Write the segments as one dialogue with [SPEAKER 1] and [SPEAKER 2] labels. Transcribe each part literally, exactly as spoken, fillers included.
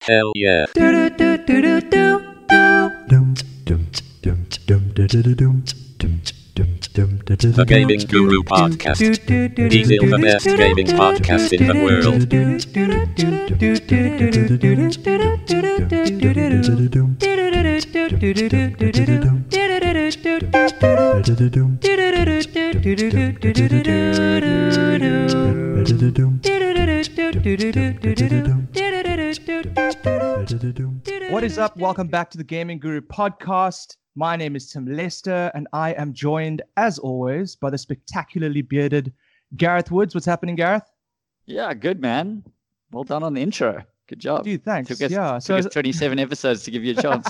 [SPEAKER 1] Hell yeah. The Gaming Guru Podcast. He's in the best gaming podcast in the world.
[SPEAKER 2] What is up? Welcome back to the Gaming Guru Podcast. My name is Tim Lester, and I am joined, as always, by the spectacularly bearded Gareth Woods. What's happening, Gareth?
[SPEAKER 3] Yeah, good, man. Well done on the intro. Good job.
[SPEAKER 2] Dude, thanks.
[SPEAKER 3] Took us,
[SPEAKER 2] yeah,
[SPEAKER 3] took
[SPEAKER 2] so
[SPEAKER 3] us twenty-seven episodes to give you a chance.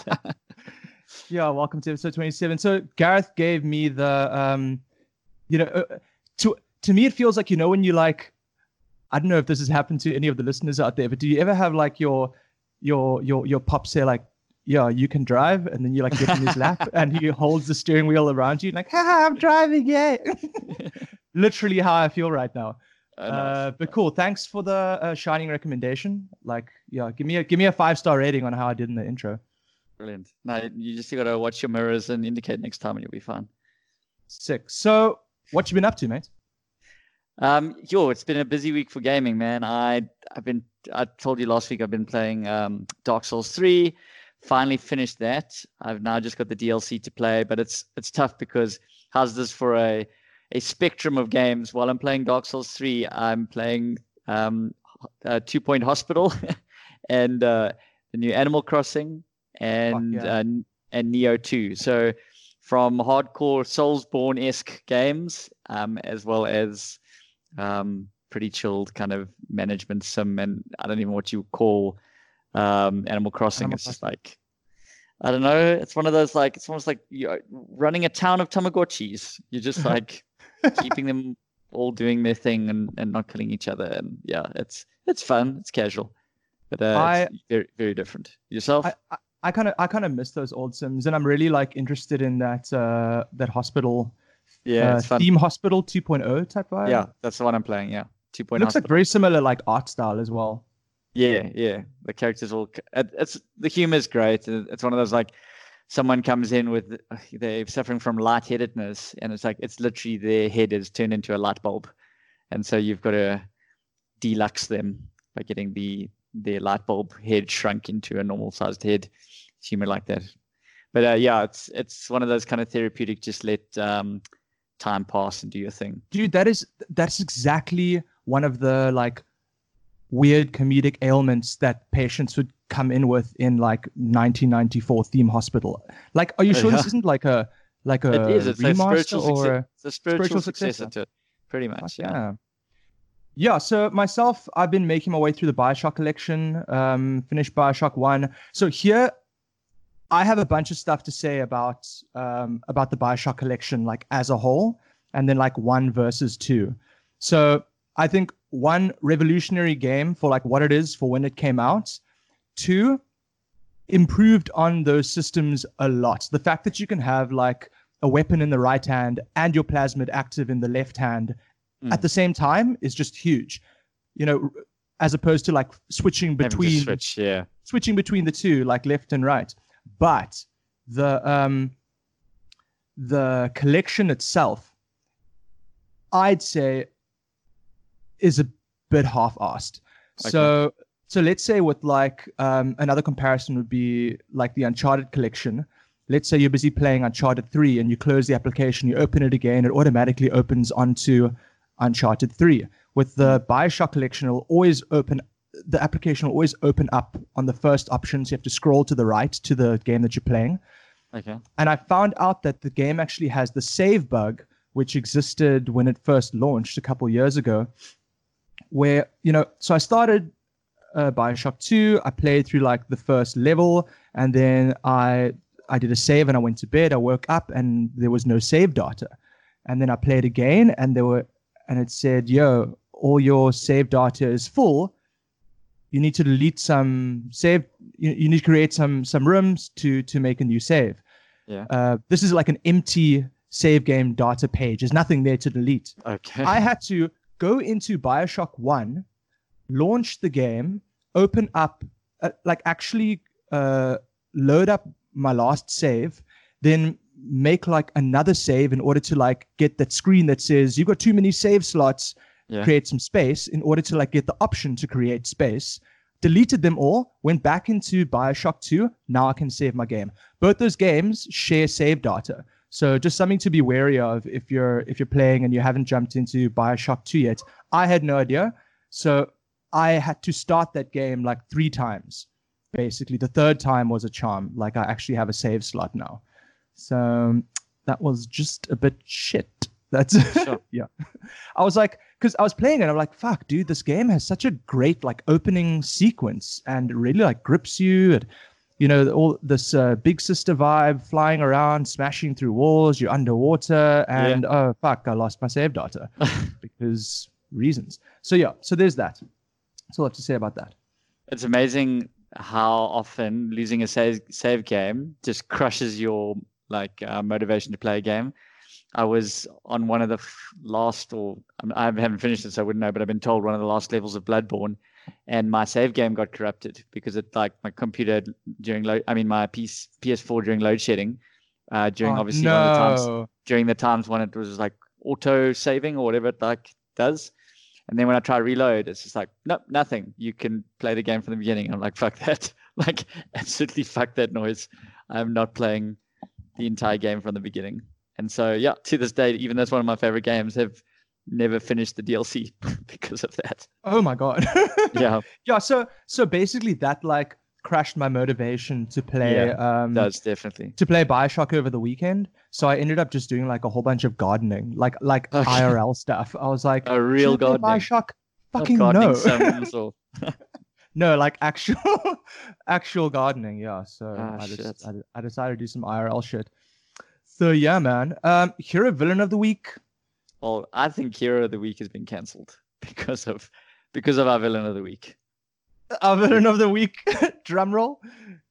[SPEAKER 2] yeah, welcome to episode twenty-seven. So Gareth gave me the, um, you know, uh, to to me it feels like, you know, when you like, I don't know if this has happened to any of the listeners out there, but do you ever have like your your your your pop say like, yeah, you can drive, and then you like get in his lap and he holds the steering wheel around you and like, ha, I'm driving, yeah. Literally how I feel right now.
[SPEAKER 3] Oh,
[SPEAKER 2] uh,
[SPEAKER 3] nice.
[SPEAKER 2] but cool, thanks for the uh, shining recommendation. Like, yeah, give me a give me a five star rating on how I did in the intro.
[SPEAKER 3] Brilliant. No, you just got to watch your mirrors and indicate next time, and you'll be fine.
[SPEAKER 2] Sick. So, what you been up to, mate?
[SPEAKER 3] Um, yo, it's been a busy week for gaming, man. I I've been I told you last week I've been playing um, Dark Souls three. Finally finished that. I've now just got the D L C to play, but it's it's tough because how's this for a a spectrum of games? While I'm playing Dark Souls three, I'm playing um, uh, Two Point Hospital and uh, the new Animal Crossing and
[SPEAKER 2] Fuck yeah.
[SPEAKER 3] uh, and Neo two. So from hardcore Soulsborne-esque games, um, as well as um, pretty chilled kind of management sim, and I don't even know what you call um, Animal Crossing.
[SPEAKER 2] Animal
[SPEAKER 3] it's just like, I don't know. It's one of those like, it's almost like you're running a town of Tamagotchis. You're just like keeping them all doing their thing and, and not killing each other. And yeah, it's it's fun. It's casual, but uh,
[SPEAKER 2] I-
[SPEAKER 3] it's very very different. Yourself?
[SPEAKER 2] I, I, I kind of I kind of miss those old Sims, and I'm really like interested in that uh, that hospital,
[SPEAKER 3] yeah,
[SPEAKER 2] uh,
[SPEAKER 3] it's fun.
[SPEAKER 2] theme hospital two point oh type vibe.
[SPEAKER 3] Yeah, that's the one I'm playing. Yeah, two
[SPEAKER 2] It
[SPEAKER 3] point
[SPEAKER 2] looks like very similar like art style as well.
[SPEAKER 3] Yeah, yeah. The characters all. It, it's the humor is great. It's one of those like, someone comes in with they're suffering from lightheadedness, and it's like it's literally their head is turned into a light bulb, and so you've got to deluxe them by getting the their light bulb head shrunk into a normal sized head. Humor like that. But uh, yeah, it's it's one of those kind of therapeutic. Just let um, time pass and do your thing.
[SPEAKER 2] Dude, that is that's exactly one of the like weird comedic ailments that patients would come in with in like nineteen ninety-four Theme Hospital. Like, are you sure
[SPEAKER 3] Yeah.
[SPEAKER 2] this isn't like a like a
[SPEAKER 3] It is. It's a
[SPEAKER 2] remaster
[SPEAKER 3] spiritual
[SPEAKER 2] or
[SPEAKER 3] success. It's a spiritual,
[SPEAKER 2] spiritual
[SPEAKER 3] successor
[SPEAKER 2] successor.
[SPEAKER 3] to it, pretty
[SPEAKER 2] Fuck
[SPEAKER 3] much. Yeah.
[SPEAKER 2] yeah. Yeah, so myself, I've been making my way through the Bioshock collection, um, finished Bioshock one. So here, I have a bunch of stuff to say about um, about the Bioshock collection, like as a whole, and then like one versus two. So I think one, revolutionary game for like what it is for when it came out. Two, improved on those systems a lot. The fact that you can have like a weapon in the right hand and your plasmid active in the left hand
[SPEAKER 3] Mm.
[SPEAKER 2] at the same time is just huge, you know, as opposed to like switching
[SPEAKER 3] Having to
[SPEAKER 2] between
[SPEAKER 3] switch, yeah.
[SPEAKER 2] switching between the two, like left and right. But the um the collection itself, I'd say, is a bit half-assed.
[SPEAKER 3] Okay.
[SPEAKER 2] So so let's say with like um another comparison would be like the Uncharted collection. Let's say you're busy playing Uncharted three and you close the application, you open it again, it automatically opens onto Uncharted three. With the Bioshock collection, it'll always open, the application will always open up on the first option. So you have to scroll to the right to the game that you're playing.
[SPEAKER 3] Okay.
[SPEAKER 2] And I found out that the game actually has the save bug, which existed when it first launched a couple years ago, where, you know, so I started uh, Bioshock two, I played through like the first level, and then I I did a save and I went to bed. I woke up and there was no save data. And then I played again and there were, and it said, yo, all your save data is full. You need to delete some save. You, you need to create some some rooms to to make a new save.
[SPEAKER 3] Yeah.
[SPEAKER 2] Uh, this is like an empty save game data page. There's nothing there to delete.
[SPEAKER 3] Okay.
[SPEAKER 2] I had to go into Bioshock one, launch the game, open up uh, like actually uh, load up my last save, then make like another save in order to like get that screen that says you've got too many save slots,
[SPEAKER 3] Yeah.
[SPEAKER 2] create some space in order to like get the option to create space. Deleted them all, went back into Bioshock two. Now I can save my game. Both those games share save data. So just something to be wary of if you're if you're playing and you haven't jumped into Bioshock two yet. I had no idea. So I had to start that game like three times. Basically, the third time was a charm. Like I actually have a save slot now. So that was just a bit shit. That's
[SPEAKER 3] Sure.
[SPEAKER 2] yeah. I was like, because I was playing it, I'm like, fuck, dude, this game has such a great like opening sequence and it really like grips you. And you know, all this uh, big sister vibe, flying around, smashing through walls, you're underwater, and
[SPEAKER 3] Yeah.
[SPEAKER 2] oh fuck, I lost my save data because reasons. So yeah, so there's that. That's all I have to say about that.
[SPEAKER 3] It's amazing how often losing a save save game just crushes your like uh, motivation to play a game. I was on one of the f- last, or um, I haven't finished it, so I wouldn't know, but I've been told one of the last levels of Bloodborne, and my save game got corrupted because it like my computer during load, I mean my P S four during load shedding, uh, during
[SPEAKER 2] Oh,
[SPEAKER 3] obviously one of the times
[SPEAKER 2] no.
[SPEAKER 3] during the times when it was like auto saving or whatever it like does. And then when I try to reload, it's just like, nope, nothing. You can play the game from the beginning. I'm like, fuck that. Like, absolutely fuck that noise. I'm not playing the entire game from the beginning. And so, yeah, to this day, even though it's one of my favorite games, have never finished the D L C because of that.
[SPEAKER 2] Oh my god.
[SPEAKER 3] Yeah.
[SPEAKER 2] Yeah. So so basically, that like crashed my motivation to play.
[SPEAKER 3] Yeah,
[SPEAKER 2] um,
[SPEAKER 3] Does definitely.
[SPEAKER 2] to play Bioshock over the weekend. So I ended up just doing like a whole bunch of gardening, like like
[SPEAKER 3] Okay.
[SPEAKER 2] I R L stuff. I was like,
[SPEAKER 3] A real
[SPEAKER 2] should I play
[SPEAKER 3] gardening.
[SPEAKER 2] Bioshock?
[SPEAKER 3] Not
[SPEAKER 2] Fucking
[SPEAKER 3] gardening
[SPEAKER 2] no.
[SPEAKER 3] sims or
[SPEAKER 2] No, like actual actual gardening. Yeah. So
[SPEAKER 3] Ah,
[SPEAKER 2] I just
[SPEAKER 3] shit.
[SPEAKER 2] I, I decided to do some I R L shit. So yeah, man. Um, hero villain of the week.
[SPEAKER 3] well, I think Hero of the Week has been cancelled because of because of our villain of the week.
[SPEAKER 2] Our villain of the week. Drum roll.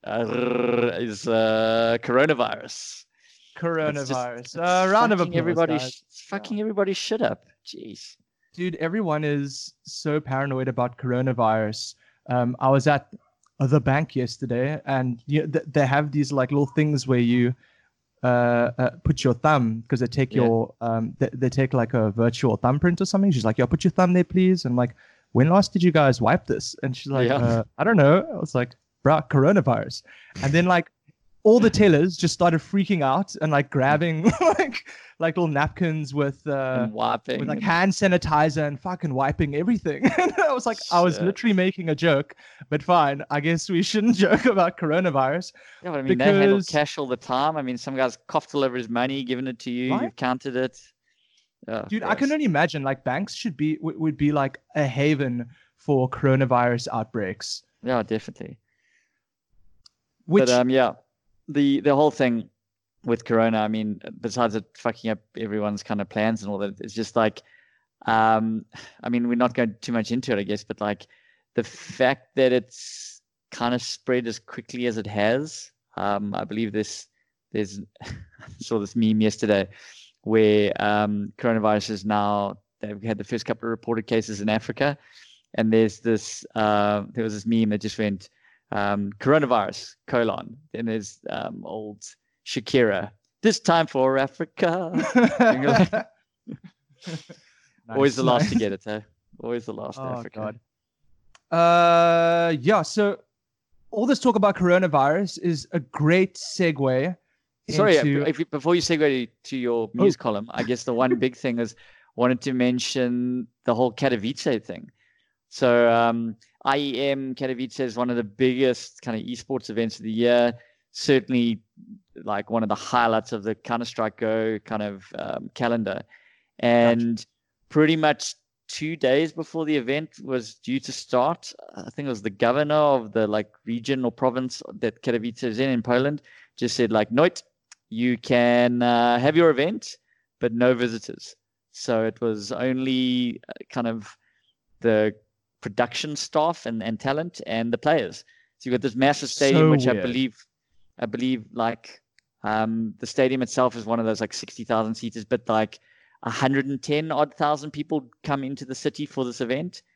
[SPEAKER 3] Uh, is uh, coronavirus.
[SPEAKER 2] Coronavirus. Uh, round of
[SPEAKER 3] fucking
[SPEAKER 2] applause,
[SPEAKER 3] everybody,
[SPEAKER 2] guys.
[SPEAKER 3] sh- it's fucking everybody shit up. Jeez.
[SPEAKER 2] Dude, everyone is so paranoid about coronavirus. Um, I was at the bank yesterday, and you know, th- they have these like little things where you uh, uh put your thumb because they take
[SPEAKER 3] Yeah.
[SPEAKER 2] your um they, they take like a virtual thumbprint or something. She's like, "Yo, put your thumb there, please." And I'm like, when last did you guys wipe this? And she's like,
[SPEAKER 3] Yeah.
[SPEAKER 2] uh, I don't know. I was like, bruh, coronavirus. And then like all the tellers just started freaking out and like grabbing like like little napkins with uh
[SPEAKER 3] and wiping.
[SPEAKER 2] with like
[SPEAKER 3] and-
[SPEAKER 2] hand sanitizer and fucking wiping everything. And I was like, I was
[SPEAKER 3] Shit.
[SPEAKER 2] literally making a joke, but fine. I guess we shouldn't joke about coronavirus.
[SPEAKER 3] yeah, but I mean, they handle
[SPEAKER 2] because-
[SPEAKER 3] cash all the time. I mean, some guys coughed all over his money, giving it to you.
[SPEAKER 2] Right?
[SPEAKER 3] You've counted it. Oh,
[SPEAKER 2] Dude, I can
[SPEAKER 3] gross.
[SPEAKER 2] only imagine like banks should be w- would be like a haven for coronavirus outbreaks.
[SPEAKER 3] Yeah, definitely.
[SPEAKER 2] Which
[SPEAKER 3] But um, yeah, the the whole thing with Corona, I mean, besides it fucking up everyone's kind of plans and all that, it's just like, um, I mean, we're not going too much into it, I guess, but like the fact that it's kind of spread as quickly as it has. Um, I believe this. There's I saw this meme yesterday where um, coronavirus is now. They've had the first couple of reported cases in Africa, and there's this. Uh, there was this meme that just went. Um, coronavirus colon. Then there's um, old Shakira. This time for Africa. And you're like, always the
[SPEAKER 2] Nice,
[SPEAKER 3] last
[SPEAKER 2] nice.
[SPEAKER 3] to get it, eh? Always the last.
[SPEAKER 2] Oh,
[SPEAKER 3] Africa.
[SPEAKER 2] God. Uh, yeah. So all this talk about coronavirus is a great segue.
[SPEAKER 3] Sorry,
[SPEAKER 2] into-
[SPEAKER 3] if you, before you segue to your news column, I guess the one big thing is wanted to mention the whole Katowice thing. So um, I E M Katowice is one of the biggest kind of esports events of the year. Certainly, like one of the highlights of the Counter-Strike Go kind of um, calendar. And pretty much two days before the event was due to start, I think it was the governor of the like region or province that Katowice is in in Poland just said like, "Noit, you can uh, have your event, but no visitors." So it was only uh, kind of the production staff and, and talent and the players. So you got this massive stadium,
[SPEAKER 2] So
[SPEAKER 3] which I
[SPEAKER 2] weird.
[SPEAKER 3] believe, I believe like um, the stadium itself is one of those like sixty thousand seaters, but like one hundred ten odd thousand people come into the city for this event.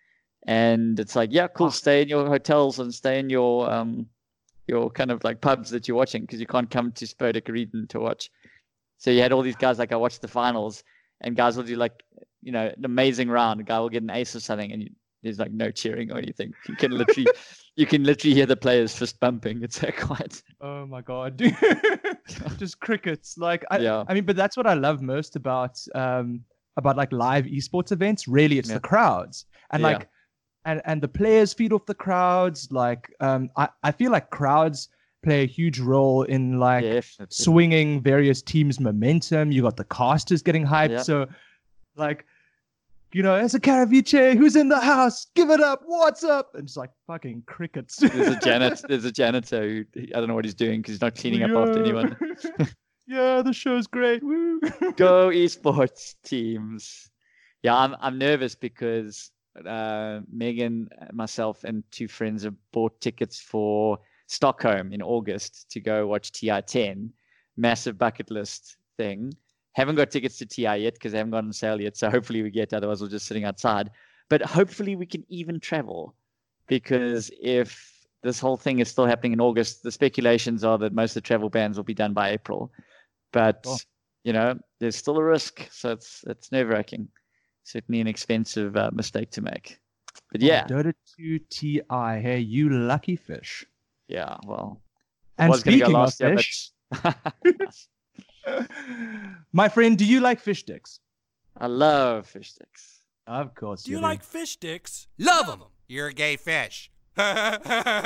[SPEAKER 3] And it's like, yeah, cool. Stay in your hotels and stay in your um your kind of like pubs that you're watching because you can't come to Spodek Arena to watch. So you had all these guys like I watched the finals, and guys will do like you know an amazing round. A guy will get an ace or something, and you, there's like no cheering or anything. You can literally you can literally hear the players fist bumping. It's so quiet.
[SPEAKER 2] Oh my god, dude. Just crickets. Like I,
[SPEAKER 3] Yeah.
[SPEAKER 2] I mean, but that's what I love most about um about like live esports events. Really, it's
[SPEAKER 3] Yeah.
[SPEAKER 2] the crowds and
[SPEAKER 3] Yeah.
[SPEAKER 2] like and and the players feed off the crowds. Like um, I I feel like crowds play a huge role in like
[SPEAKER 3] Definitely.
[SPEAKER 2] swinging various teams' momentum. You got the casters getting hyped.
[SPEAKER 3] Yeah.
[SPEAKER 2] So, like, you know, as a Karavice, who's in the house? Give it up. What's up? And it's like fucking crickets.
[SPEAKER 3] There's a janitor. There's a janitor who I don't know what he's doing because he's not cleaning up after
[SPEAKER 2] Yeah.
[SPEAKER 3] anyone.
[SPEAKER 2] Yeah, the show's great. Woo.
[SPEAKER 3] Go esports teams. Yeah, I'm I'm nervous because uh, Megan, myself, and two friends have bought tickets for Stockholm in August to go watch T I ten. Massive bucket list thing. Haven't got tickets to T I yet because they haven't gone on sale yet. So hopefully we get. Otherwise, we're just sitting outside. But hopefully we can even travel because if this whole thing is still happening in August, the speculations are that most of the travel bans will be done by April. But
[SPEAKER 2] Oh.
[SPEAKER 3] you know, there's still a risk, so it's it's nerve wracking. Certainly an expensive uh, mistake to make. But yeah,
[SPEAKER 2] Dota two T I. Hey, you lucky fish.
[SPEAKER 3] yeah. Well,
[SPEAKER 2] And
[SPEAKER 3] was gonna go
[SPEAKER 2] speaking of
[SPEAKER 3] last year,
[SPEAKER 2] fish,
[SPEAKER 3] but
[SPEAKER 2] my friend, do you like fish sticks?
[SPEAKER 3] I love fish sticks.
[SPEAKER 2] Of course.
[SPEAKER 4] Do you
[SPEAKER 2] do.
[SPEAKER 4] like fish sticks? Love them. You're a gay fish. No, I'm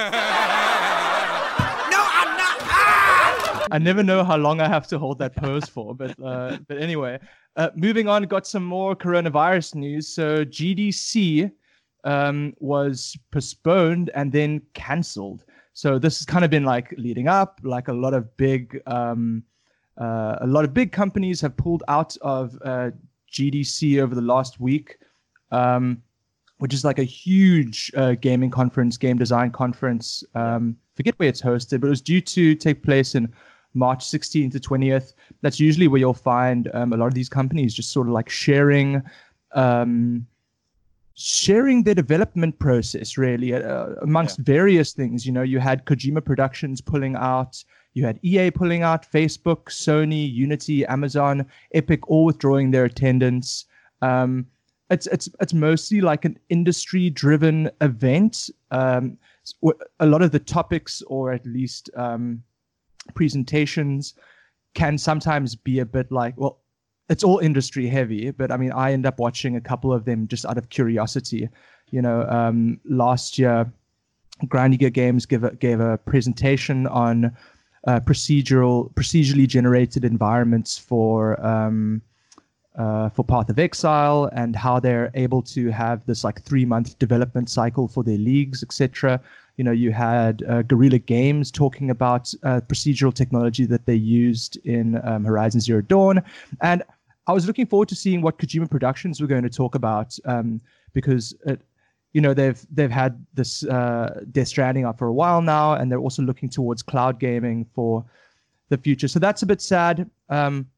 [SPEAKER 4] not. Ah!
[SPEAKER 2] I never know how long I have to hold that pose for, but uh, but anyway, uh, moving on. Got some more coronavirus news. So G D C um, was postponed and then cancelled. So this has kind of been like leading up. Like a lot of big, um, uh, a lot of big companies have pulled out of uh, G D C over the last week, um, which is like a huge uh, gaming conference, game design conference. Um, forget where it's hosted, but it was due to take place in March sixteenth to twentieth. That's usually where you'll find um, a lot of these companies just sort of like sharing, um, sharing their development process really uh, amongst various things. You know, you had Kojima Productions pulling out, you had E A pulling out, Facebook, Sony, Unity, Amazon, Epic, all withdrawing their attendance. Um, it's it's it's mostly like an industry-driven event. Um, a lot of the topics, or at least um, presentations, can sometimes be a bit like, well, it's all industry heavy, but I mean, I end up watching a couple of them just out of curiosity. You know, um, last year, Grindiger Games gave a, gave a presentation on uh, procedural, procedurally generated environments for um, uh, for Path of Exile, and how they're able to have this like three month development cycle for their leagues, et cetera. You know, you had uh, Guerrilla Games talking about uh, procedural technology that they used in um, Horizon Zero Dawn, and I was looking forward to seeing what Kojima Productions were going to talk about, um, because it, you know, they've they've had this uh, Death Stranding up for a while now, and they're also looking towards cloud gaming for the future. So that's a bit sad. Um,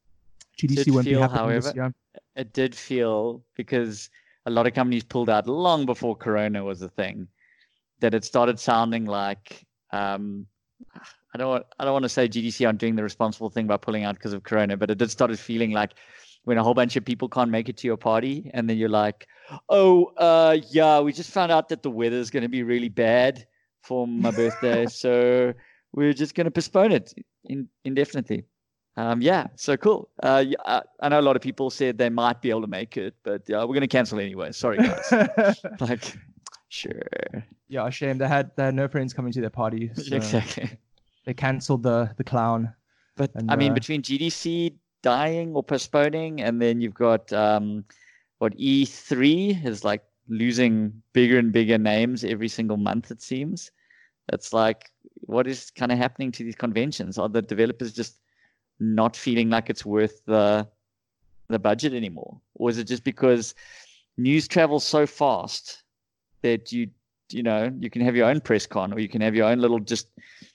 [SPEAKER 2] G D C
[SPEAKER 3] Did
[SPEAKER 2] won't be
[SPEAKER 3] feel,
[SPEAKER 2] happening
[SPEAKER 3] however,
[SPEAKER 2] this year.
[SPEAKER 3] It did feel, because a lot of companies pulled out long before Corona was a thing, that it started sounding like um, I don't want, I don't want to say G D C aren't doing the responsible thing by pulling out because of Corona, but it did started feeling like when a whole bunch of people can't make it to your party, and then you're like, oh, uh, yeah, we just found out that the weather is going to be really bad for my birthday, so we're just going to postpone it in, indefinitely. Um, yeah, so cool. Uh, yeah, I, I know a lot of people said they might be able to make it, but uh, we're going to cancel anyway. Sorry, guys. Like, sure.
[SPEAKER 2] Yeah, shame. They had they had no friends coming to their party. So
[SPEAKER 3] Exactly.
[SPEAKER 2] they cancelled the the clown.
[SPEAKER 3] But
[SPEAKER 2] And,
[SPEAKER 3] I mean,
[SPEAKER 2] uh,
[SPEAKER 3] between G D C dying or postponing, and then you've got um, what E three is like losing bigger and bigger names every single month, it seems. It's like, what is kind of happening to these conventions? Are the developers just not feeling like it's worth the the budget anymore? Or is it just because news travels so fast that you you know you can have your own press con, or you can have your own little just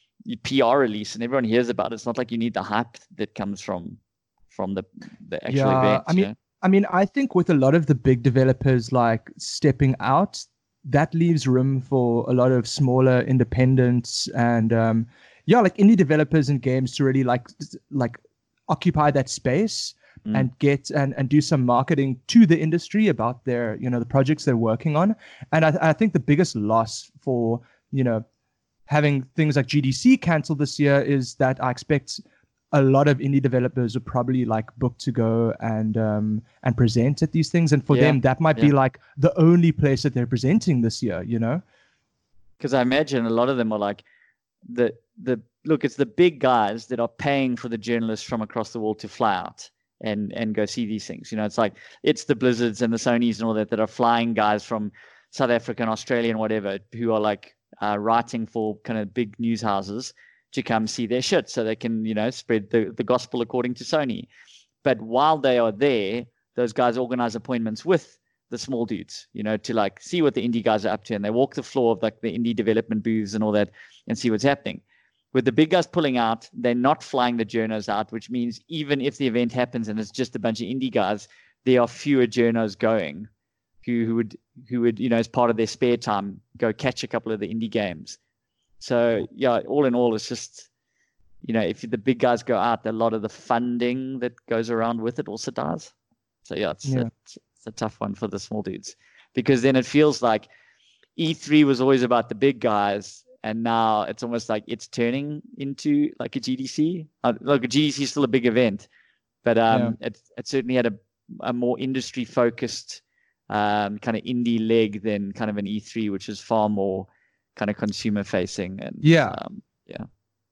[SPEAKER 3] P R release and everyone hears about it? It's not like you need the hype that comes from from the the actual
[SPEAKER 2] Yeah,
[SPEAKER 3] event.
[SPEAKER 2] I mean,
[SPEAKER 3] you know?
[SPEAKER 2] I mean, I think with a lot of the big developers like stepping out, that leaves room for a lot of smaller independents and um, yeah, like indie developers and games to really like like occupy that space mm. and get and, and do some marketing to the industry about their, you know, the projects they're working on. And I, I think the biggest loss for, you know, having things like G D C canceled this year is that I expect a lot of indie developers are probably like booked to go and um, and present at these things. And for
[SPEAKER 3] yeah.
[SPEAKER 2] them, that might
[SPEAKER 3] yeah.
[SPEAKER 2] be like the only place that they're presenting this year, you know?
[SPEAKER 3] Because I imagine a lot of them are like, the the look, it's the big guys that are paying for the journalists from across the world to fly out and and go see these things. You know, it's like it's the Blizzards and the Sonys and all that that are flying guys from South Africa and Australia and whatever who are like uh, writing for kind of big news houses to come see their shit so they can, you know, spread the, the gospel according to Sony. But while they are there, those guys organize appointments with the small dudes, you know, to like see what the indie guys are up to. And they walk the floor of like the indie development booths and all that and see what's happening. With the big guys pulling out, they're not flying the journos out, which means even if the event happens and it's just a bunch of indie guys, there are fewer journos going who, who would, who would, you know, as part of their spare time, go catch a couple of the indie games. So yeah, all in all, it's just, you know, if the big guys go out, a lot of the funding that goes around with it also dies. So yeah, it's,
[SPEAKER 2] yeah.
[SPEAKER 3] it's, it's a tough one for the small dudes, because then it feels like E three was always about the big guys, and now it's almost like it's turning into like a G D C. Uh, like a G D C is still a big event, but um, yeah. it it certainly had a a more industry focused um kind of indie leg than kind of an E three, which is far more kind of consumer facing. And
[SPEAKER 2] yeah,
[SPEAKER 3] um, yeah.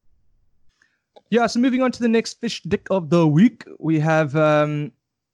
[SPEAKER 2] Yeah, so moving on to the next fish dick of the week, we have um,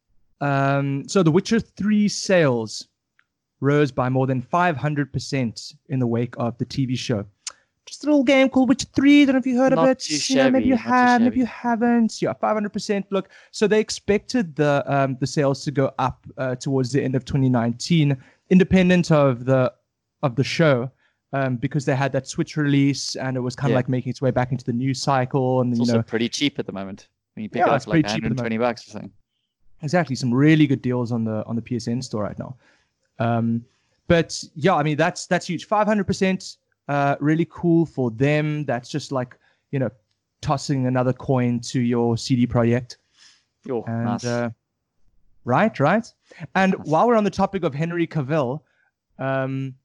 [SPEAKER 2] um, so The Witcher three sales rose by more than five hundred percent in the wake of the T V show. Just a little game called Witcher three. Don't know if you heard
[SPEAKER 3] Not
[SPEAKER 2] of it.
[SPEAKER 3] Too
[SPEAKER 2] You know, maybe you
[SPEAKER 3] shabby,
[SPEAKER 2] have, maybe you haven't. Yeah, five hundred percent. Look, so they expected the um, the sales to go up uh, towards the end of twenty nineteen, independent of the of the show. Um, because they had that Switch release and it was kind of
[SPEAKER 3] yeah.
[SPEAKER 2] like making its way back into the news cycle. And
[SPEAKER 3] it's
[SPEAKER 2] you
[SPEAKER 3] also
[SPEAKER 2] know,
[SPEAKER 3] pretty cheap at the moment. When you pick
[SPEAKER 2] yeah,
[SPEAKER 3] it up
[SPEAKER 2] it's
[SPEAKER 3] for like
[SPEAKER 2] pretty cheap
[SPEAKER 3] one hundred twenty bucks or something.
[SPEAKER 2] Exactly, some really good deals on the on the P S N store right now. Um, but yeah, I mean that's that's huge. five hundred percent, uh, really cool for them. That's just like, you know, tossing another coin to your C D project.
[SPEAKER 3] Oh,
[SPEAKER 2] and
[SPEAKER 3] nice.
[SPEAKER 2] uh, right, right. And
[SPEAKER 3] Nice.
[SPEAKER 2] while we're on the topic of Henry Cavill, um.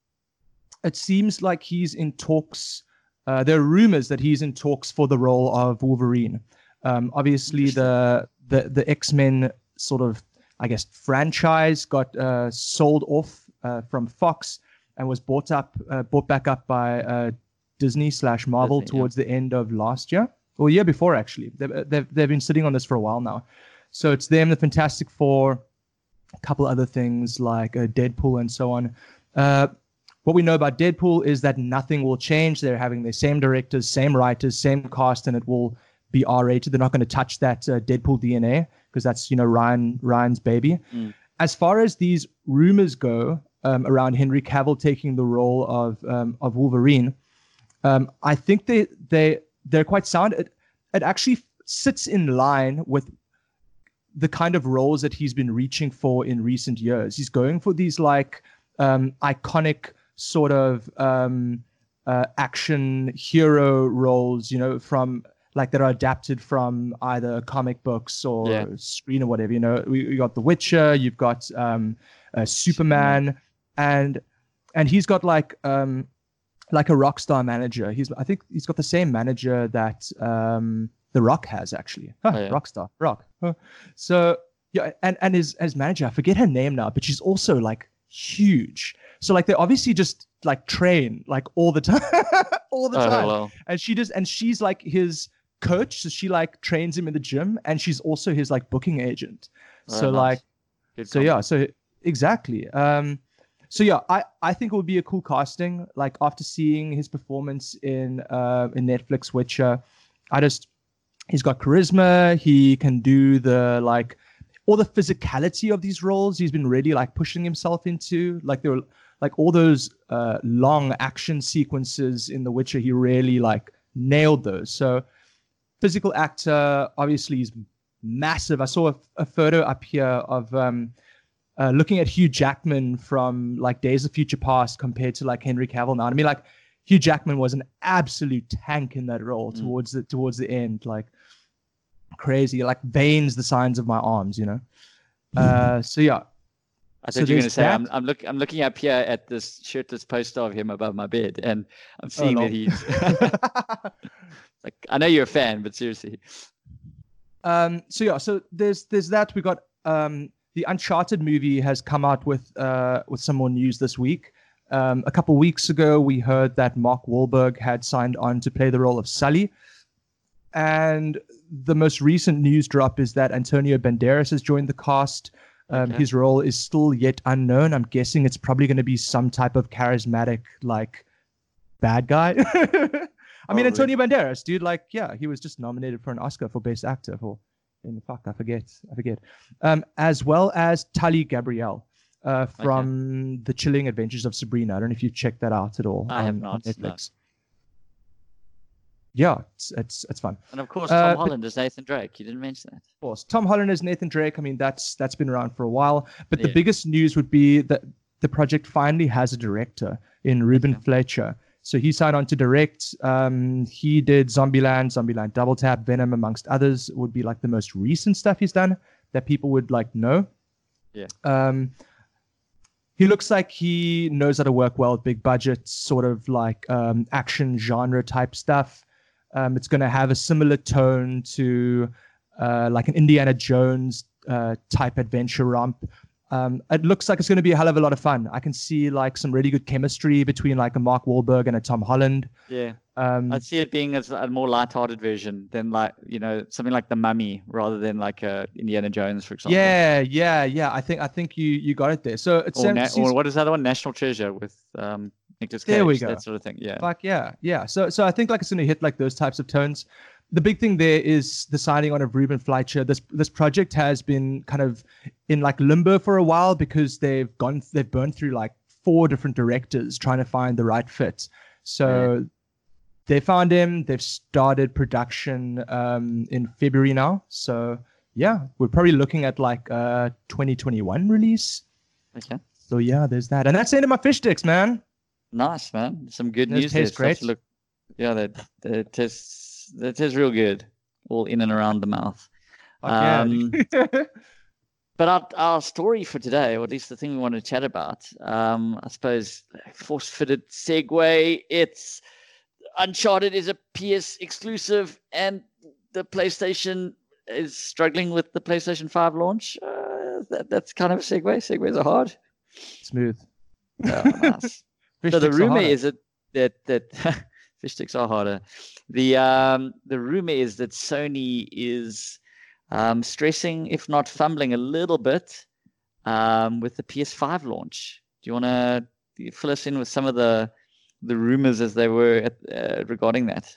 [SPEAKER 2] it seems like he's in talks. Uh, there are rumors that he's in talks for the role of Wolverine. Um, obviously, the the the X-Men sort of, I guess, franchise got uh, sold off uh, from Fox and was bought up, uh, bought back up by uh, Disney slash Marvel
[SPEAKER 3] Disney,
[SPEAKER 2] towards yeah. the end of last year or year before. Actually, they've, they've they've been sitting on this for a while now. So it's them, the Fantastic Four, a couple other things like uh, Deadpool and so on. Uh, What we know about Deadpool is that nothing will change. They're having the same directors, same writers, same cast, and it will be R rated. They're not going to touch that uh, Deadpool D N A because that's, you know, Ryan Ryan's baby.
[SPEAKER 3] Mm.
[SPEAKER 2] As far as these rumors go um, around Henry Cavill taking the role of um, of Wolverine, um, I think they they they're quite sound. It it actually sits in line with the kind of roles that he's been reaching for in recent years. He's going for these like um, iconic sort of um, uh, action hero roles, you know, from like that are adapted from either comic books or
[SPEAKER 3] yeah.
[SPEAKER 2] screen or whatever. You know, we, we got The Witcher, you've got um, uh, Superman, Superman, and and he's got like um, like a rock star manager. He's I think he's got the same manager that um, The Rock has actually. Huh,
[SPEAKER 3] oh, yeah.
[SPEAKER 2] Rockstar, Rock. Huh. So yeah, and and his his manager, I forget her name now, but she's also like huge. So like they obviously just like train like all the time, all the
[SPEAKER 3] oh,
[SPEAKER 2] time.
[SPEAKER 3] well.
[SPEAKER 2] And she just and she's like his coach, so she like trains him in the gym, and she's also his like booking agent.
[SPEAKER 3] Oh,
[SPEAKER 2] so
[SPEAKER 3] nice.
[SPEAKER 2] like,
[SPEAKER 3] Good
[SPEAKER 2] so yeah, so exactly. Um, so yeah, I I think it would be a cool casting. Like after seeing his performance in uh in Netflix Witcher, I just he's got charisma. He can do the like all the physicality of these roles. He's been really like pushing himself into like there were. Like all those uh, long action sequences in The Witcher, he really like nailed those. So physical actor, obviously he's massive. I saw a, a photo up here of um, uh, looking at Hugh Jackman from like Days of Future Past compared to like Henry Cavill now. I mean, like Hugh Jackman was an absolute tank in that role
[SPEAKER 3] Mm.
[SPEAKER 2] towards the towards the end, like crazy, like veins the signs of my arms, you know. Uh, so yeah,
[SPEAKER 3] I
[SPEAKER 2] So
[SPEAKER 3] thought you were going to
[SPEAKER 2] there's
[SPEAKER 3] say, I'm,
[SPEAKER 2] that.
[SPEAKER 3] I'm, look, I'm looking up here at this shirtless poster of him above my bed, and I'm seeing
[SPEAKER 2] no.
[SPEAKER 3] that he's like, I know you're a fan, but seriously.
[SPEAKER 2] Um, so yeah, so there's there's that. We got um, the Uncharted movie has come out with uh, with some more news this week. Um, a couple weeks ago, we heard that Mark Wahlberg had signed on to play the role of Sully, and the most recent news drop is that Antonio Banderas has joined the cast. Um,
[SPEAKER 3] Okay.
[SPEAKER 2] His role is still yet unknown. I'm guessing it's probably going to be some type of charismatic, like, bad guy. I mean,
[SPEAKER 3] Probably.
[SPEAKER 2] Antonio Banderas, dude, like, yeah, he was just nominated for an Oscar for Best Actor for, in fuck, I forget, I forget. Um, as well as Tali Gabrielle uh, from The Chilling Adventures of Sabrina. I don't know if you've checked that out at all.
[SPEAKER 3] I have
[SPEAKER 2] on, on
[SPEAKER 3] not, no.
[SPEAKER 2] Netflix. Yeah, it's it's it's fun.
[SPEAKER 3] And of course,
[SPEAKER 2] Uh,
[SPEAKER 3] Tom
[SPEAKER 2] but-
[SPEAKER 3] Holland is Nathan Drake. You didn't mention that.
[SPEAKER 2] Of course, Tom Holland as Nathan Drake. I mean, that's that's been around for a while. But the
[SPEAKER 3] Yeah.
[SPEAKER 2] biggest news would be that the project finally has a director in Ruben
[SPEAKER 3] Okay.
[SPEAKER 2] Fleischer. So he signed on to direct. Um, he did Zombieland, Zombieland Double Tap, Venom, amongst others. Would be like the most recent stuff he's done that people would like know.
[SPEAKER 3] Yeah.
[SPEAKER 2] Um, he looks like he knows how to work well with big budgets, sort of like um, action genre type stuff. Um, it's going to have a similar tone to uh, like an Indiana Jones uh, type adventure romp. Um, it looks like it's going to be a hell of a lot of fun. I can see like some really good chemistry between like a Mark Wahlberg and a Tom Holland.
[SPEAKER 3] Yeah.
[SPEAKER 2] Um,
[SPEAKER 3] I'd see it being as a more light-hearted version than like, you know, something like The Mummy rather than like a Indiana Jones, for example.
[SPEAKER 2] yeah, yeah, yeah. I think I think you you got it there. So it's
[SPEAKER 3] Or, na- or what is the other one? National Treasure with um, Nicolas Cage.
[SPEAKER 2] There we go.
[SPEAKER 3] That sort of thing. Yeah.
[SPEAKER 2] Fuck yeah, yeah. So so I think like it's gonna hit like those types of tones. The big thing there is the signing on of Ruben Fleischer. This this project has been kind of in like limbo for a while because they've gone they've burned through like four different directors trying to find the right fit. So they found him. They've started production um, in February now. So yeah, we're probably looking at like a twenty twenty-one release.
[SPEAKER 3] Okay.
[SPEAKER 2] So yeah, there's that, and that's the end of my fish sticks, man.
[SPEAKER 3] Nice, man. Some good
[SPEAKER 2] Those
[SPEAKER 3] news there.
[SPEAKER 2] taste
[SPEAKER 3] Stuff to
[SPEAKER 2] great.
[SPEAKER 3] Look, yeah, that that tastes that tastes real good, all in and around the mouth.
[SPEAKER 2] Fuck yeah,
[SPEAKER 3] Um,
[SPEAKER 2] dude.
[SPEAKER 3] But our, our story for today, or at least the thing we want to chat about, um, I suppose, force-fitted segue. It's Uncharted is a P S exclusive, and the PlayStation is struggling with the PlayStation five launch. Uh, that, that's kind of a segue. Segues are hard.
[SPEAKER 2] Smooth.
[SPEAKER 3] Oh, nice.
[SPEAKER 2] Fish
[SPEAKER 3] So the
[SPEAKER 2] sticks are
[SPEAKER 3] rumor
[SPEAKER 2] harder.
[SPEAKER 3] is that that that fish sticks are harder. The um the rumor is that Sony is um stressing, if not fumbling, a little bit um with the P S five launch. Do you want to fill us in with some of the the rumors as they were at, uh, regarding that?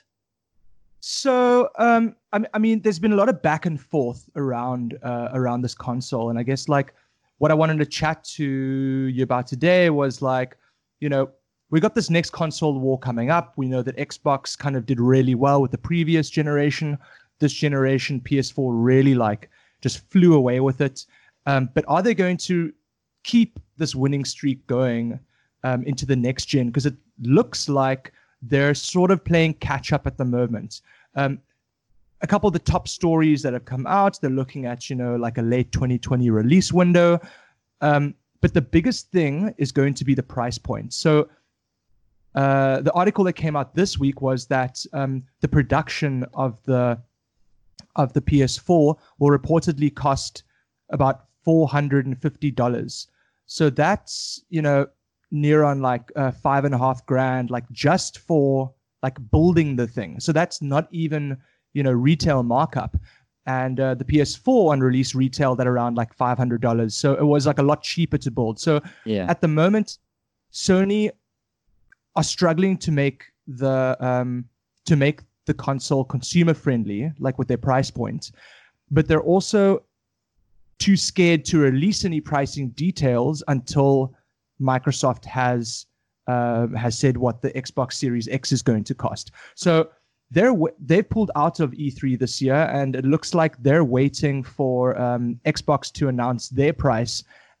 [SPEAKER 2] So, um, I, m- I mean, there's been a lot of back and forth around uh, around this console, and I guess like what I wanted to chat to you about today was like, you know, we got this next console war coming up. We know that Xbox kind of did really well with the previous generation. This generation, P S four really like just flew away with it. Um, but are they going to keep this winning streak going um, into the next gen? Because it looks like they're sort of playing catch up at the moment. Um, a couple of the top stories that have come out, they're looking at, you know, like a late twenty twenty release window. Um, but the biggest thing is going to be the price point. So uh, the article that came out this week was that um, the production of the of the P S four will reportedly cost about four hundred fifty dollars. So that's, you know, near on like uh, five and a half grand, like just for like building the thing. So that's not even, you know, retail markup. And uh, the P S four on release retailed at around like five hundred dollars. So it was like a lot cheaper to build. So
[SPEAKER 3] Yeah.
[SPEAKER 2] at the moment, Sony are struggling to make the um, to make the console consumer friendly, like with their price point, but they're also too scared to release any pricing details until Microsoft has uh, has said what the Xbox Series X is going to cost. So they're w- they've pulled out of E three this year, and it looks like they're waiting for um, Xbox to announce their price,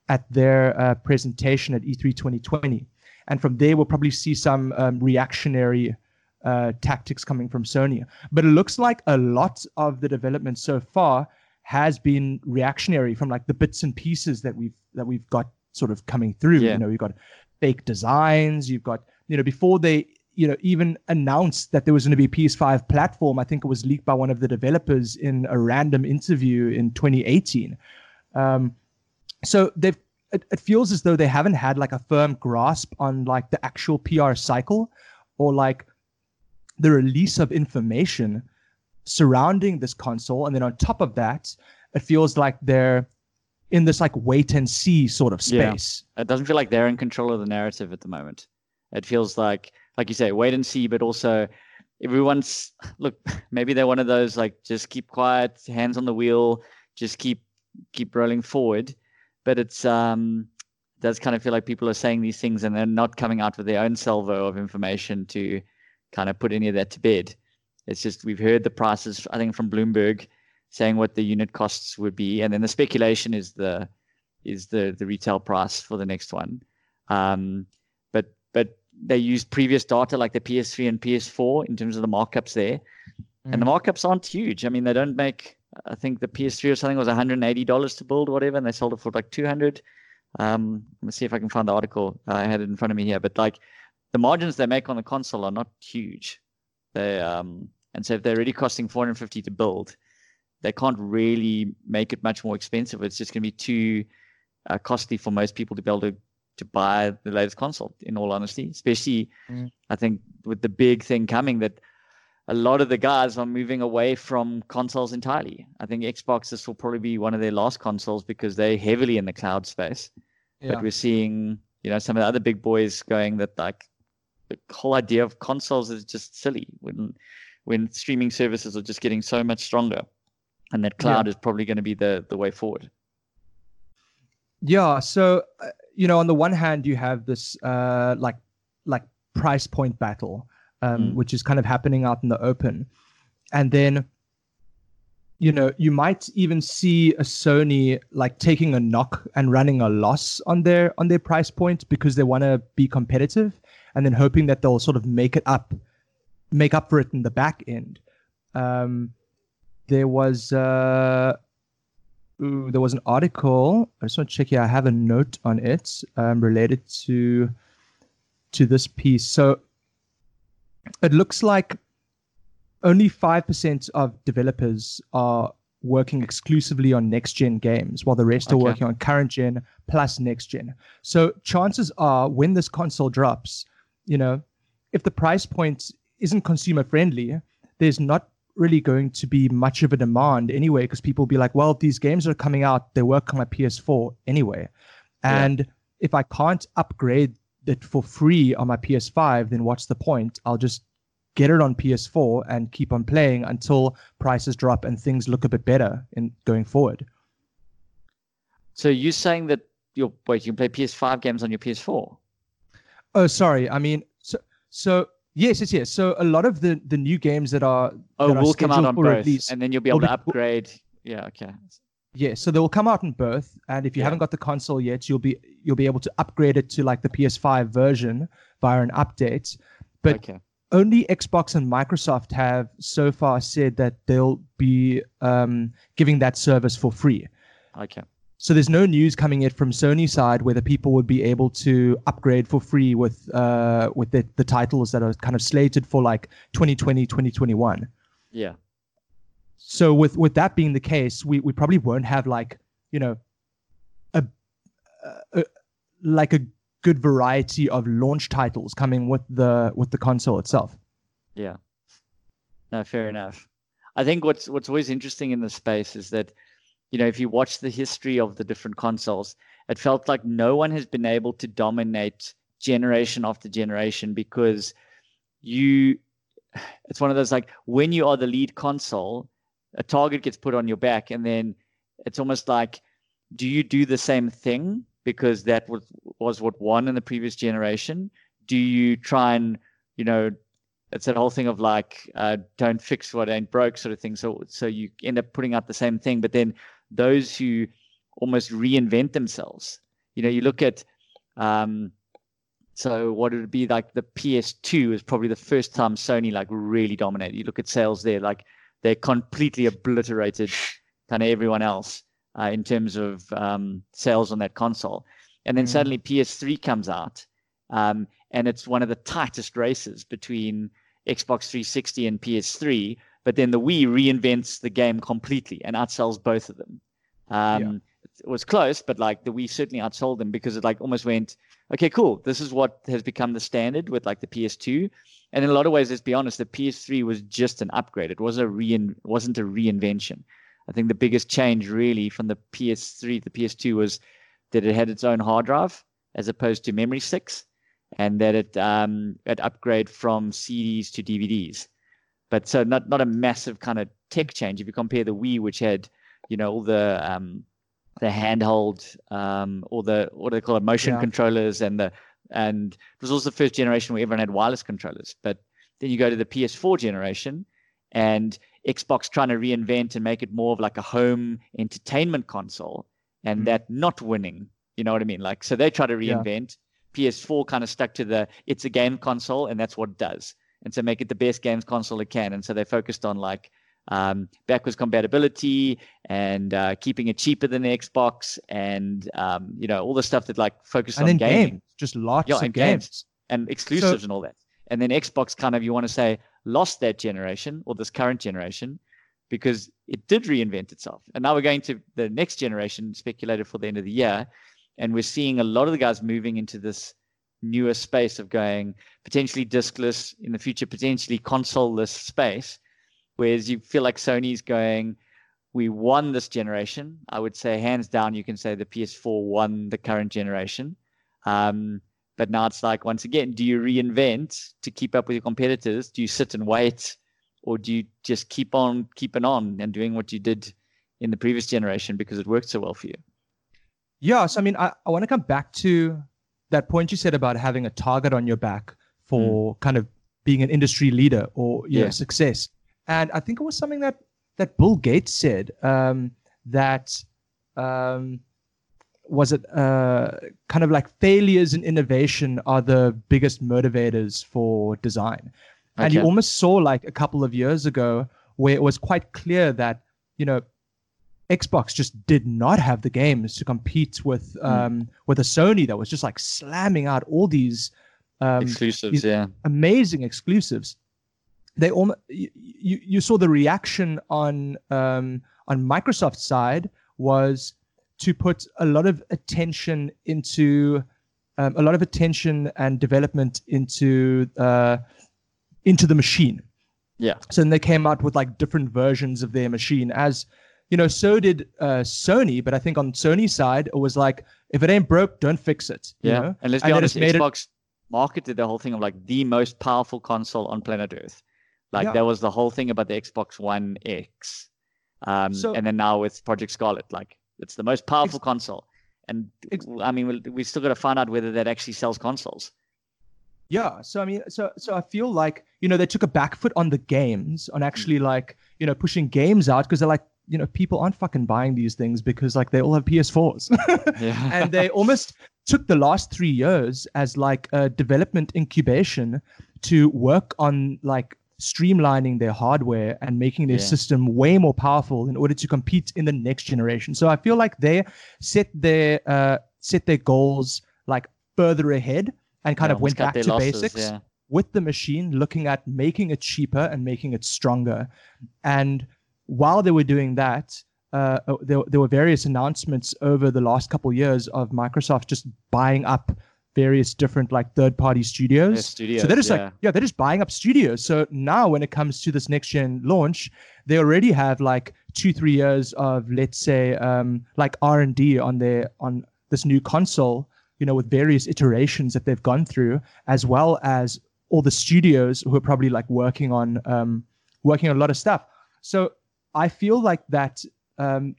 [SPEAKER 2] at their uh, presentation at E three twenty twenty. And from there, we'll probably see some um, reactionary uh, tactics coming from Sony. But it looks like a lot of the development so far has been reactionary from like the bits and pieces that we've that we've got sort of coming through.
[SPEAKER 3] Yeah.
[SPEAKER 2] You know, you've got fake designs. You've got, you know, before they, you know, even announced that there was going to be a P S five platform, I think it was leaked by one of the developers in a random interview in twenty eighteen. Um, so they've, it, it feels as though they haven't had like a firm grasp on like the actual P R cycle or like the release of information surrounding this console. And then on top of that, it feels like they're in this like wait and see sort of space.
[SPEAKER 3] Yeah. It doesn't feel like they're in control of the narrative at the moment. It feels like, like you say, wait and see, but also everyone's, look, maybe they're one of those, like, just keep quiet, hands on the wheel, just keep, keep rolling forward. But it's, um, it does kind of feel like people are saying these things and they're not coming out with their own salvo of information to kind of put any of that to bed. It's just, we've heard the prices, I think, from Bloomberg saying what the unit costs would be. And then the speculation is the, is the, the retail price for the next one. Um, but, but they use previous data like the P S three and P S four in terms of the markups there. Mm. And the markups aren't huge. I mean, they don't make, I think the P S three or something was one hundred eighty dollars to build, whatever, and they sold it for like two hundred dollars. Um, let me see if I can find the article. I had it in front of me here. But like the margins they make on the console are not huge. They um, and so if they're already costing four hundred fifty dollars to build, they can't really make it much more expensive. It's just going to be too uh, costly for most people to be able to to buy the latest console, in all honesty, especially mm. I think with the big thing coming that a lot of the guys are moving away from consoles entirely. I think Xbox, this will probably be one of their last consoles because they're heavily in the cloud space. Yeah. But we're seeing, you know, some of the other big boys going that like the whole idea of consoles is just silly when, when streaming services are just getting so much stronger, and that cloud yeah. is probably going to be the, the way forward.
[SPEAKER 2] Yeah. So, uh, you know, on the one hand, you have this uh, like like price point battle, um, mm. which is kind of happening out in the open. And then, you know, you might even see a Sony like taking a knock and running a loss on their on their price point because they want to be competitive, and then hoping that they'll sort of make it up, make up for it in the back end. Um, there was... Uh, Ooh, there was an article. I just want to check here. I have a note on it um, related to to this piece. So it looks like only five percent of developers are working exclusively on next-gen games, while the rest okay. are working on current-gen plus next-gen. So chances are when this console drops, you know, if the price point isn't consumer-friendly, there's not really going to be much of a demand anyway, because people will be like, well, these games are coming out, they work on my P S four anyway. And yeah. if I can't upgrade it for free on my P S five, then what's the point? I'll just get it on P S four and keep on playing until prices drop and things look a bit better in going forward.
[SPEAKER 3] So you're saying that you're, wait, you can play P S five games on your P S four?
[SPEAKER 2] Oh, sorry. I mean, so, so Yes, yes, yes. So a lot of the, the new games that are
[SPEAKER 3] oh
[SPEAKER 2] that are
[SPEAKER 3] will come out on both,
[SPEAKER 2] release,
[SPEAKER 3] and then you'll be able to upgrade. Yeah, okay.
[SPEAKER 2] Yeah, so they will come out in both, and if you yeah. haven't got the console yet, you'll be you'll be able to upgrade it to like the P S five version via an update. But
[SPEAKER 3] okay.
[SPEAKER 2] only Xbox and Microsoft have so far said that they'll be um, giving that service for free.
[SPEAKER 3] Okay.
[SPEAKER 2] So there's no news coming yet from Sony side whether people would be able to upgrade for free with uh, with the, the titles that are kind of slated for like twenty twenty, twenty twenty-one.
[SPEAKER 3] Yeah.
[SPEAKER 2] So with, with that being the case, we, we probably won't have like, you know, a, a like a good variety of launch titles coming with the with the console itself.
[SPEAKER 3] Yeah. No, fair enough. I think what's what's always interesting in this space is that, you know, if you watch the history of the different consoles, it felt like no one has been able to dominate generation after generation because you, it's one of those like when you are the lead console, a target gets put on your back, and then it's almost like, do you do the same thing because that was, was what won in the previous generation? Do you try and, you know, it's that whole thing of like, uh, don't fix what ain't broke sort of thing. So, so you end up putting out the same thing, but then those who almost reinvent themselves, You know, you look at, um, so what would it be like? The P S two is probably the first time Sony like really dominated. You look at sales there, like they completely obliterated kind of everyone else uh, in terms of um, sales on that console. And then mm. suddenly P S three comes out, um, and it's one of the tightest races between Xbox three sixty and P S three. But then the Wii reinvents the game completely and outsells both of them. Um, yeah. It was close, but like the Wii certainly outsold them because it like almost went, okay, cool. This is what has become the standard with like the P S two. And in a lot of ways, let's be honest, the P S three was just an upgrade. It was a rein, wasn't a reinvention. I think the biggest change really from the P S three to the P S two was that it had its own hard drive as opposed to memory sticks, and that it um, it upgrade from C Ds to D V Ds. But so not not a massive kind of tech change. If you compare the Wii, which had, you know, all the um, the handheld, um, or the what do they call it, motion yeah. controllers, and the and it was also the first generation where everyone had wireless controllers. But then you go to the P S four generation, and Xbox trying to reinvent and make it more of like a home entertainment console, and mm-hmm. that not winning. You know what I mean? Like, so they try to reinvent. Yeah. P S four kind of stuck to the it's a game console, and that's what it does. And so make it the best games console it can. And so they focused on like um, backwards compatibility and uh, keeping it cheaper than the Xbox, and um, you know, all the stuff that like focused
[SPEAKER 2] and
[SPEAKER 3] on
[SPEAKER 2] then
[SPEAKER 3] gaming,
[SPEAKER 2] games, just lots
[SPEAKER 3] yeah,
[SPEAKER 2] of
[SPEAKER 3] and
[SPEAKER 2] games.
[SPEAKER 3] games and exclusives
[SPEAKER 2] so,
[SPEAKER 3] and all that. And then Xbox kind of, you want to say, lost that generation or this current generation because it did reinvent itself. And now we're going to the next generation, speculated for the end of the year, and we're seeing a lot of the guys moving into this newer space of going potentially diskless in the future, potentially console-less space, whereas you feel like Sony's going, we won this generation. I would say hands down, you can say the P S four won the current generation. Um, but now it's like, once again, do you reinvent to keep up with your competitors? Do you sit and wait, or do you just keep on keeping on and doing what you did in the previous generation because it worked so well for you?
[SPEAKER 2] Yeah, so I mean, I, I want to come back to that point you said about having a target on your back for mm. kind of being an industry leader or you yeah. know, success. And I think it was something that, that Bill Gates said, um, that um, was it uh, kind of like failures in innovation are the biggest motivators for design. Okay. And you almost saw like a couple of years ago where it was quite clear that, you know, Xbox just did not have the games to compete with um, mm. with a Sony that was just like slamming out all these um,
[SPEAKER 3] exclusives,
[SPEAKER 2] these
[SPEAKER 3] yeah,
[SPEAKER 2] amazing exclusives. They almost you, you you saw the reaction on um, on Microsoft's side was to put a lot of attention into um, a lot of attention and development into uh, into the machine.
[SPEAKER 3] Yeah.
[SPEAKER 2] So then they came out with like different versions of their machine as. You know, so did uh, Sony, but I think on Sony's side, it was like, if it ain't broke, don't fix it. You
[SPEAKER 3] yeah,
[SPEAKER 2] know?
[SPEAKER 3] And let's be and honest, Xbox it... marketed the whole thing of like the most powerful console on planet Earth. Like yeah. that was the whole thing about the Xbox One X. Um, so, and then now with Project Scarlet, like it's the most powerful ex- console. And ex- I mean, we we still got to find out whether that actually sells consoles.
[SPEAKER 2] Yeah, so I mean, so so I feel like, you know, they took a back foot on the games, on actually like, you know, pushing games out because they're like, you know, people aren't fucking buying these things because like they all have P S fours. yeah. And they almost took the last three years as like a development incubation to work on like streamlining their hardware and making their yeah. system way more powerful in order to compete in the next generation. So I feel like they set their uh, set their goals like further ahead and kind
[SPEAKER 3] yeah,
[SPEAKER 2] of went back to
[SPEAKER 3] losses,
[SPEAKER 2] basics
[SPEAKER 3] yeah.
[SPEAKER 2] with the machine, looking at making it cheaper and making it stronger. And while they were doing that, uh, there, there were various announcements over the last couple of years of Microsoft just buying up various different like third-party studios.
[SPEAKER 3] Yeah, studios.
[SPEAKER 2] So they're just
[SPEAKER 3] yeah.
[SPEAKER 2] like, yeah, they're just buying up studios. So now when it comes to this next-gen launch, they already have like two, three years of, let's say, um, like R and D on their on this new console, you know, with various iterations that they've gone through, as well as all the studios who are probably like working on um, working on a lot of stuff. So I feel like that um,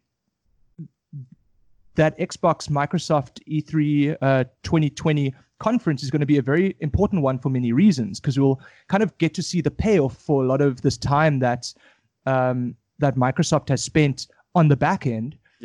[SPEAKER 2] that Xbox Microsoft E three uh, twenty twenty conference is going to be a very important one for many reasons, because we'll kind of get to see the payoff for a lot of this time that um, that Microsoft has spent on the back end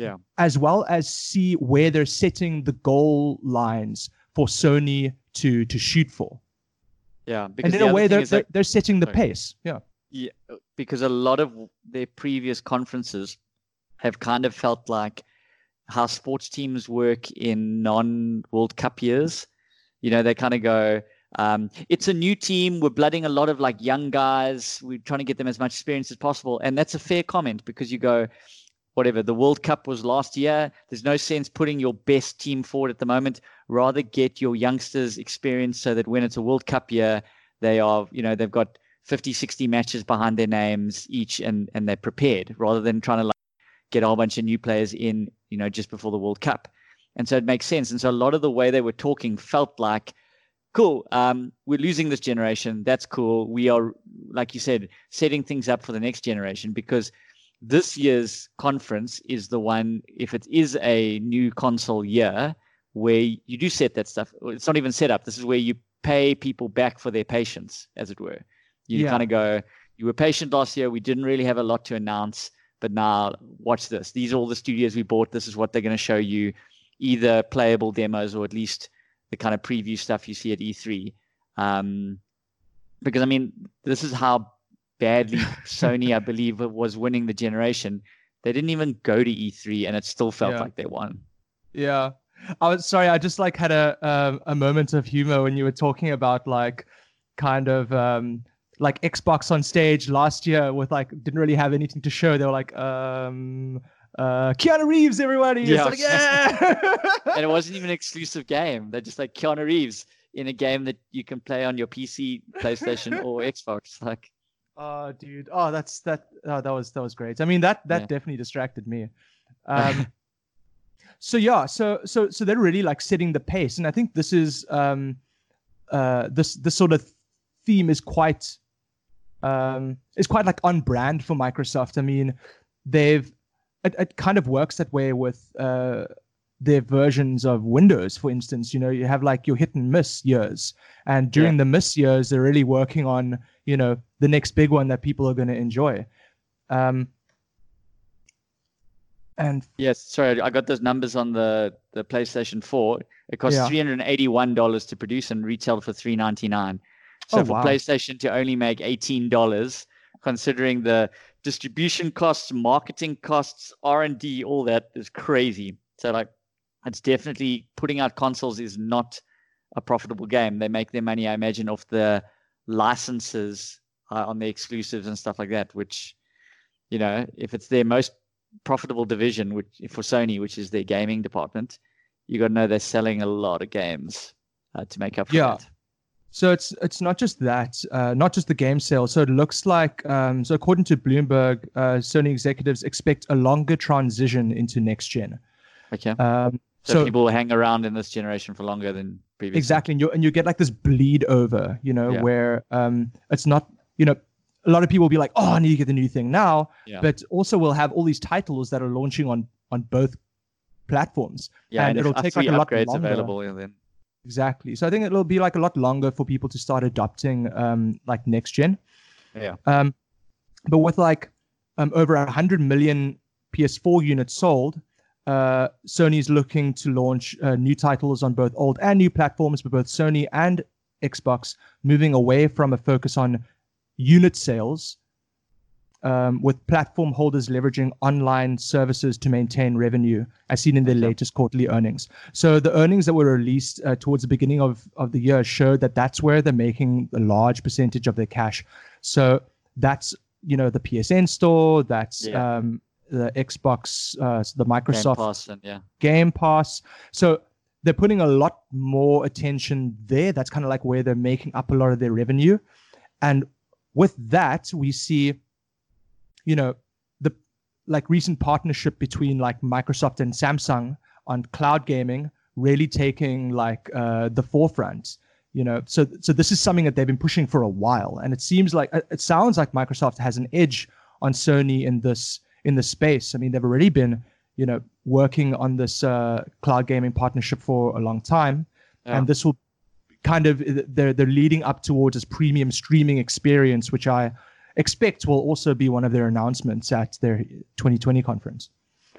[SPEAKER 3] Yeah.
[SPEAKER 2] as well as see where they're setting the goal lines for Sony to to shoot for.
[SPEAKER 3] Yeah, because
[SPEAKER 2] And in
[SPEAKER 3] the
[SPEAKER 2] a
[SPEAKER 3] other
[SPEAKER 2] way,
[SPEAKER 3] thing
[SPEAKER 2] they're,
[SPEAKER 3] is
[SPEAKER 2] they're,
[SPEAKER 3] like,
[SPEAKER 2] they're setting the
[SPEAKER 3] sorry.
[SPEAKER 2] pace. Yeah.
[SPEAKER 3] Yeah, because a lot of their previous conferences have kind of felt like how sports teams work in non-World Cup years. You know, they kind of go, um, it's a new team. We're blooding a lot of like young guys. We're trying to get them as much experience as possible. And that's a fair comment because you go, whatever, the World Cup was last year. There's no sense putting your best team forward at the moment. Rather get your youngsters experience so that when it's a World Cup year, they are, you know, they've got fifty, sixty matches behind their names each and, and they're prepared rather than trying to like get a whole bunch of new players in, you know, just before the World Cup. And so it makes sense. And so a lot of the way they were talking felt like, cool, um, we're losing this generation. That's cool. We are, like you said, setting things up for the next generation because this year's conference is the one, if it is a new console year, where you do set that stuff. It's not even set up. This is where you pay people back for their patience, as it were. You
[SPEAKER 2] Yeah.
[SPEAKER 3] kind of go, you were patient last year. We didn't really have a lot to announce, but now watch this. These are all the studios we bought. This is what they're going to show you, either playable demos or at least the kind of preview stuff you see at E three. Um, because, I mean, this is how badly Sony, I believe, was winning the generation. They didn't even go to E three, and it still felt
[SPEAKER 2] Yeah.
[SPEAKER 3] like they won.
[SPEAKER 2] Yeah. I was sorry. I just like had a um, a moment of humor when you were talking about like kind of um, like Xbox on stage last year with like didn't really have anything to show. They were like um, uh, Keanu Reeves, everybody.
[SPEAKER 3] Yeah.
[SPEAKER 2] It's like, yeah.
[SPEAKER 3] And it wasn't even an exclusive game. They're just like Keanu Reeves in a game that you can play on your P C, PlayStation, or Xbox. Like,
[SPEAKER 2] Oh, dude. Oh, that's that. Oh, that was that was great. I mean, that that
[SPEAKER 3] Yeah.
[SPEAKER 2] definitely distracted me. Um, so yeah, so so so they're really like setting the pace, and I think this is um, uh, this this sort of theme is quite um, is quite like on brand for Microsoft. I mean, they've it, it kind of works that way with uh, their versions of Windows, for instance. You know, you have like your hit and miss years, and during
[SPEAKER 3] Yeah.
[SPEAKER 2] the miss years, they're really working on, you know, the next big one that people are going to enjoy. Um, and
[SPEAKER 3] yes, sorry, I got those numbers on the, the PlayStation four. It costs
[SPEAKER 2] Yeah.
[SPEAKER 3] three hundred eighty-one dollars to produce and retail for three hundred ninety-nine dollars. So
[SPEAKER 2] Oh,
[SPEAKER 3] for
[SPEAKER 2] wow.
[SPEAKER 3] PlayStation to only make eighteen dollars, considering the distribution costs, marketing costs, R and D, all that is crazy. So like, it's definitely putting out consoles is not a profitable game. They make their money, I imagine, off the licenses uh, on the exclusives and stuff like that, which, you know, if it's their most profitable division, which for Sony, which is their gaming department, you got to know they're selling a lot of games uh, to make up for
[SPEAKER 2] Yeah.
[SPEAKER 3] that.
[SPEAKER 2] so it's it's not just that, uh, not just the game sales. So it looks like, um, so according to Bloomberg, uh, Sony executives expect a longer transition into next gen.
[SPEAKER 3] Okay.
[SPEAKER 2] Um,
[SPEAKER 3] so,
[SPEAKER 2] so
[SPEAKER 3] people will hang around in this generation for longer than previously.
[SPEAKER 2] exactly, and you and you get like this bleed over, you know,
[SPEAKER 3] Yeah.
[SPEAKER 2] where um, it's not, you know, a lot of people will be like, oh, I need to get the new thing now,
[SPEAKER 3] Yeah.
[SPEAKER 2] but also we'll have all these titles that are launching on on both platforms.
[SPEAKER 3] Yeah,
[SPEAKER 2] and
[SPEAKER 3] and,
[SPEAKER 2] it'll
[SPEAKER 3] if
[SPEAKER 2] take
[SPEAKER 3] free
[SPEAKER 2] like a lot
[SPEAKER 3] upgrades
[SPEAKER 2] longer.
[SPEAKER 3] available, and then
[SPEAKER 2] Exactly. So I think it'll be like a lot longer for people to start adopting um, like next gen.
[SPEAKER 3] yeah,
[SPEAKER 2] Um, but with like um, over one hundred million P S four units sold, uh, Sony's looking to launch uh, new titles on both old and new platforms for both Sony and Xbox, moving away from a focus on unit sales, um, with platform holders leveraging online services to maintain revenue, as seen in their
[SPEAKER 3] Okay.
[SPEAKER 2] latest quarterly earnings. So the earnings that were released uh, towards the beginning of, of the year showed that that's where they're making a large percentage of their cash. So that's, you know, the P S N store, that's
[SPEAKER 3] Yeah.
[SPEAKER 2] um, the Xbox, uh, the
[SPEAKER 3] Game
[SPEAKER 2] Microsoft
[SPEAKER 3] Pass and yeah,
[SPEAKER 2] Game Pass. So they're putting a lot more attention there. That's kind of like where they're making up a lot of their revenue. And with that, we see, you know, the like recent partnership between like Microsoft and Samsung on cloud gaming really taking like uh, the forefront. You know, so so this is something that they've been pushing for a while, and it seems like it sounds like Microsoft has an edge on Sony in this in this space. I mean, they've already been, you know, working on this uh, cloud gaming partnership for a long time,
[SPEAKER 3] Yeah.
[SPEAKER 2] and this will kind of they're they're leading up towards this premium streaming experience, which I expect will also be one of their announcements at their twenty twenty conference.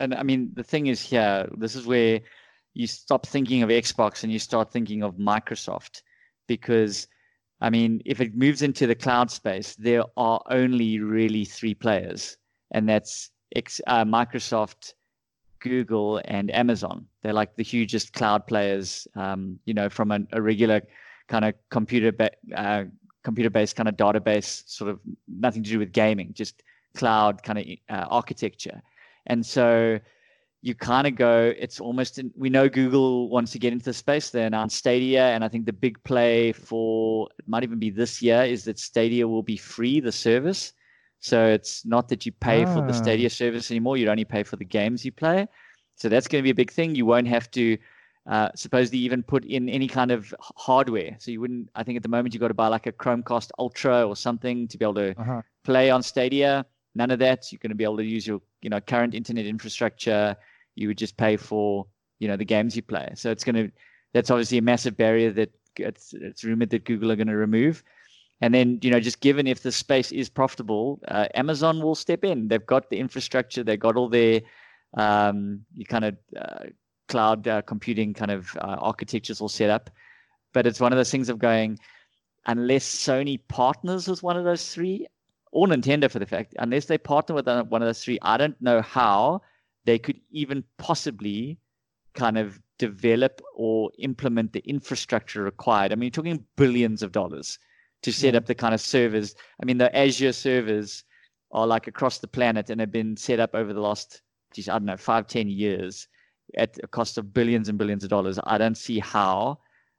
[SPEAKER 3] and I mean, the thing is here, this is where you stop thinking of Xbox and you start thinking of Microsoft, because I mean, if it moves into the cloud space, there are only really three players, and that's X, uh, Microsoft, Google, and Amazon. They're like the hugest cloud players, um, you know, from a, a regular kind of computer ba- uh, computer-based kind of database, sort of nothing to do with gaming, just cloud kind of uh, architecture. And so you kind of go, it's almost, in, we know Google wants to get into the space. They announced Stadia, and I think the big play for, it might even be this year, is that Stadia will be free, the service. So it's not that you pay ah. for the Stadia service anymore. You'd only pay for the games you play. So that's going to be a big thing. You won't have to uh, supposedly even put in any kind of hardware. So you wouldn't, I think at the moment you got to buy like a Chromecast Ultra or something to be able to uh-huh. play on Stadia. None of that. You're going to be able to use your, you know, current internet infrastructure. You would just pay for, you know, the games you play. So it's going to, that's obviously a massive barrier that it's, it's rumored that Google are going to remove. And then, you know, just given if the space is profitable, uh, Amazon will step in. They've got the infrastructure. They've got all their um, you kind of uh, cloud uh, computing kind of uh, architectures all set up. But it's one of those things of going, unless Sony partners with one of those three, or Nintendo for the fact, unless they partner with one of those three, I don't know how they could even possibly kind of develop or implement the infrastructure required. I mean, you're talking billions of dollars to set yeah. up the kind of servers. I mean, the Azure servers are like across the planet and have been set up over the last, geez, I don't know, five, ten years at a cost of billions and billions of dollars. I don't see how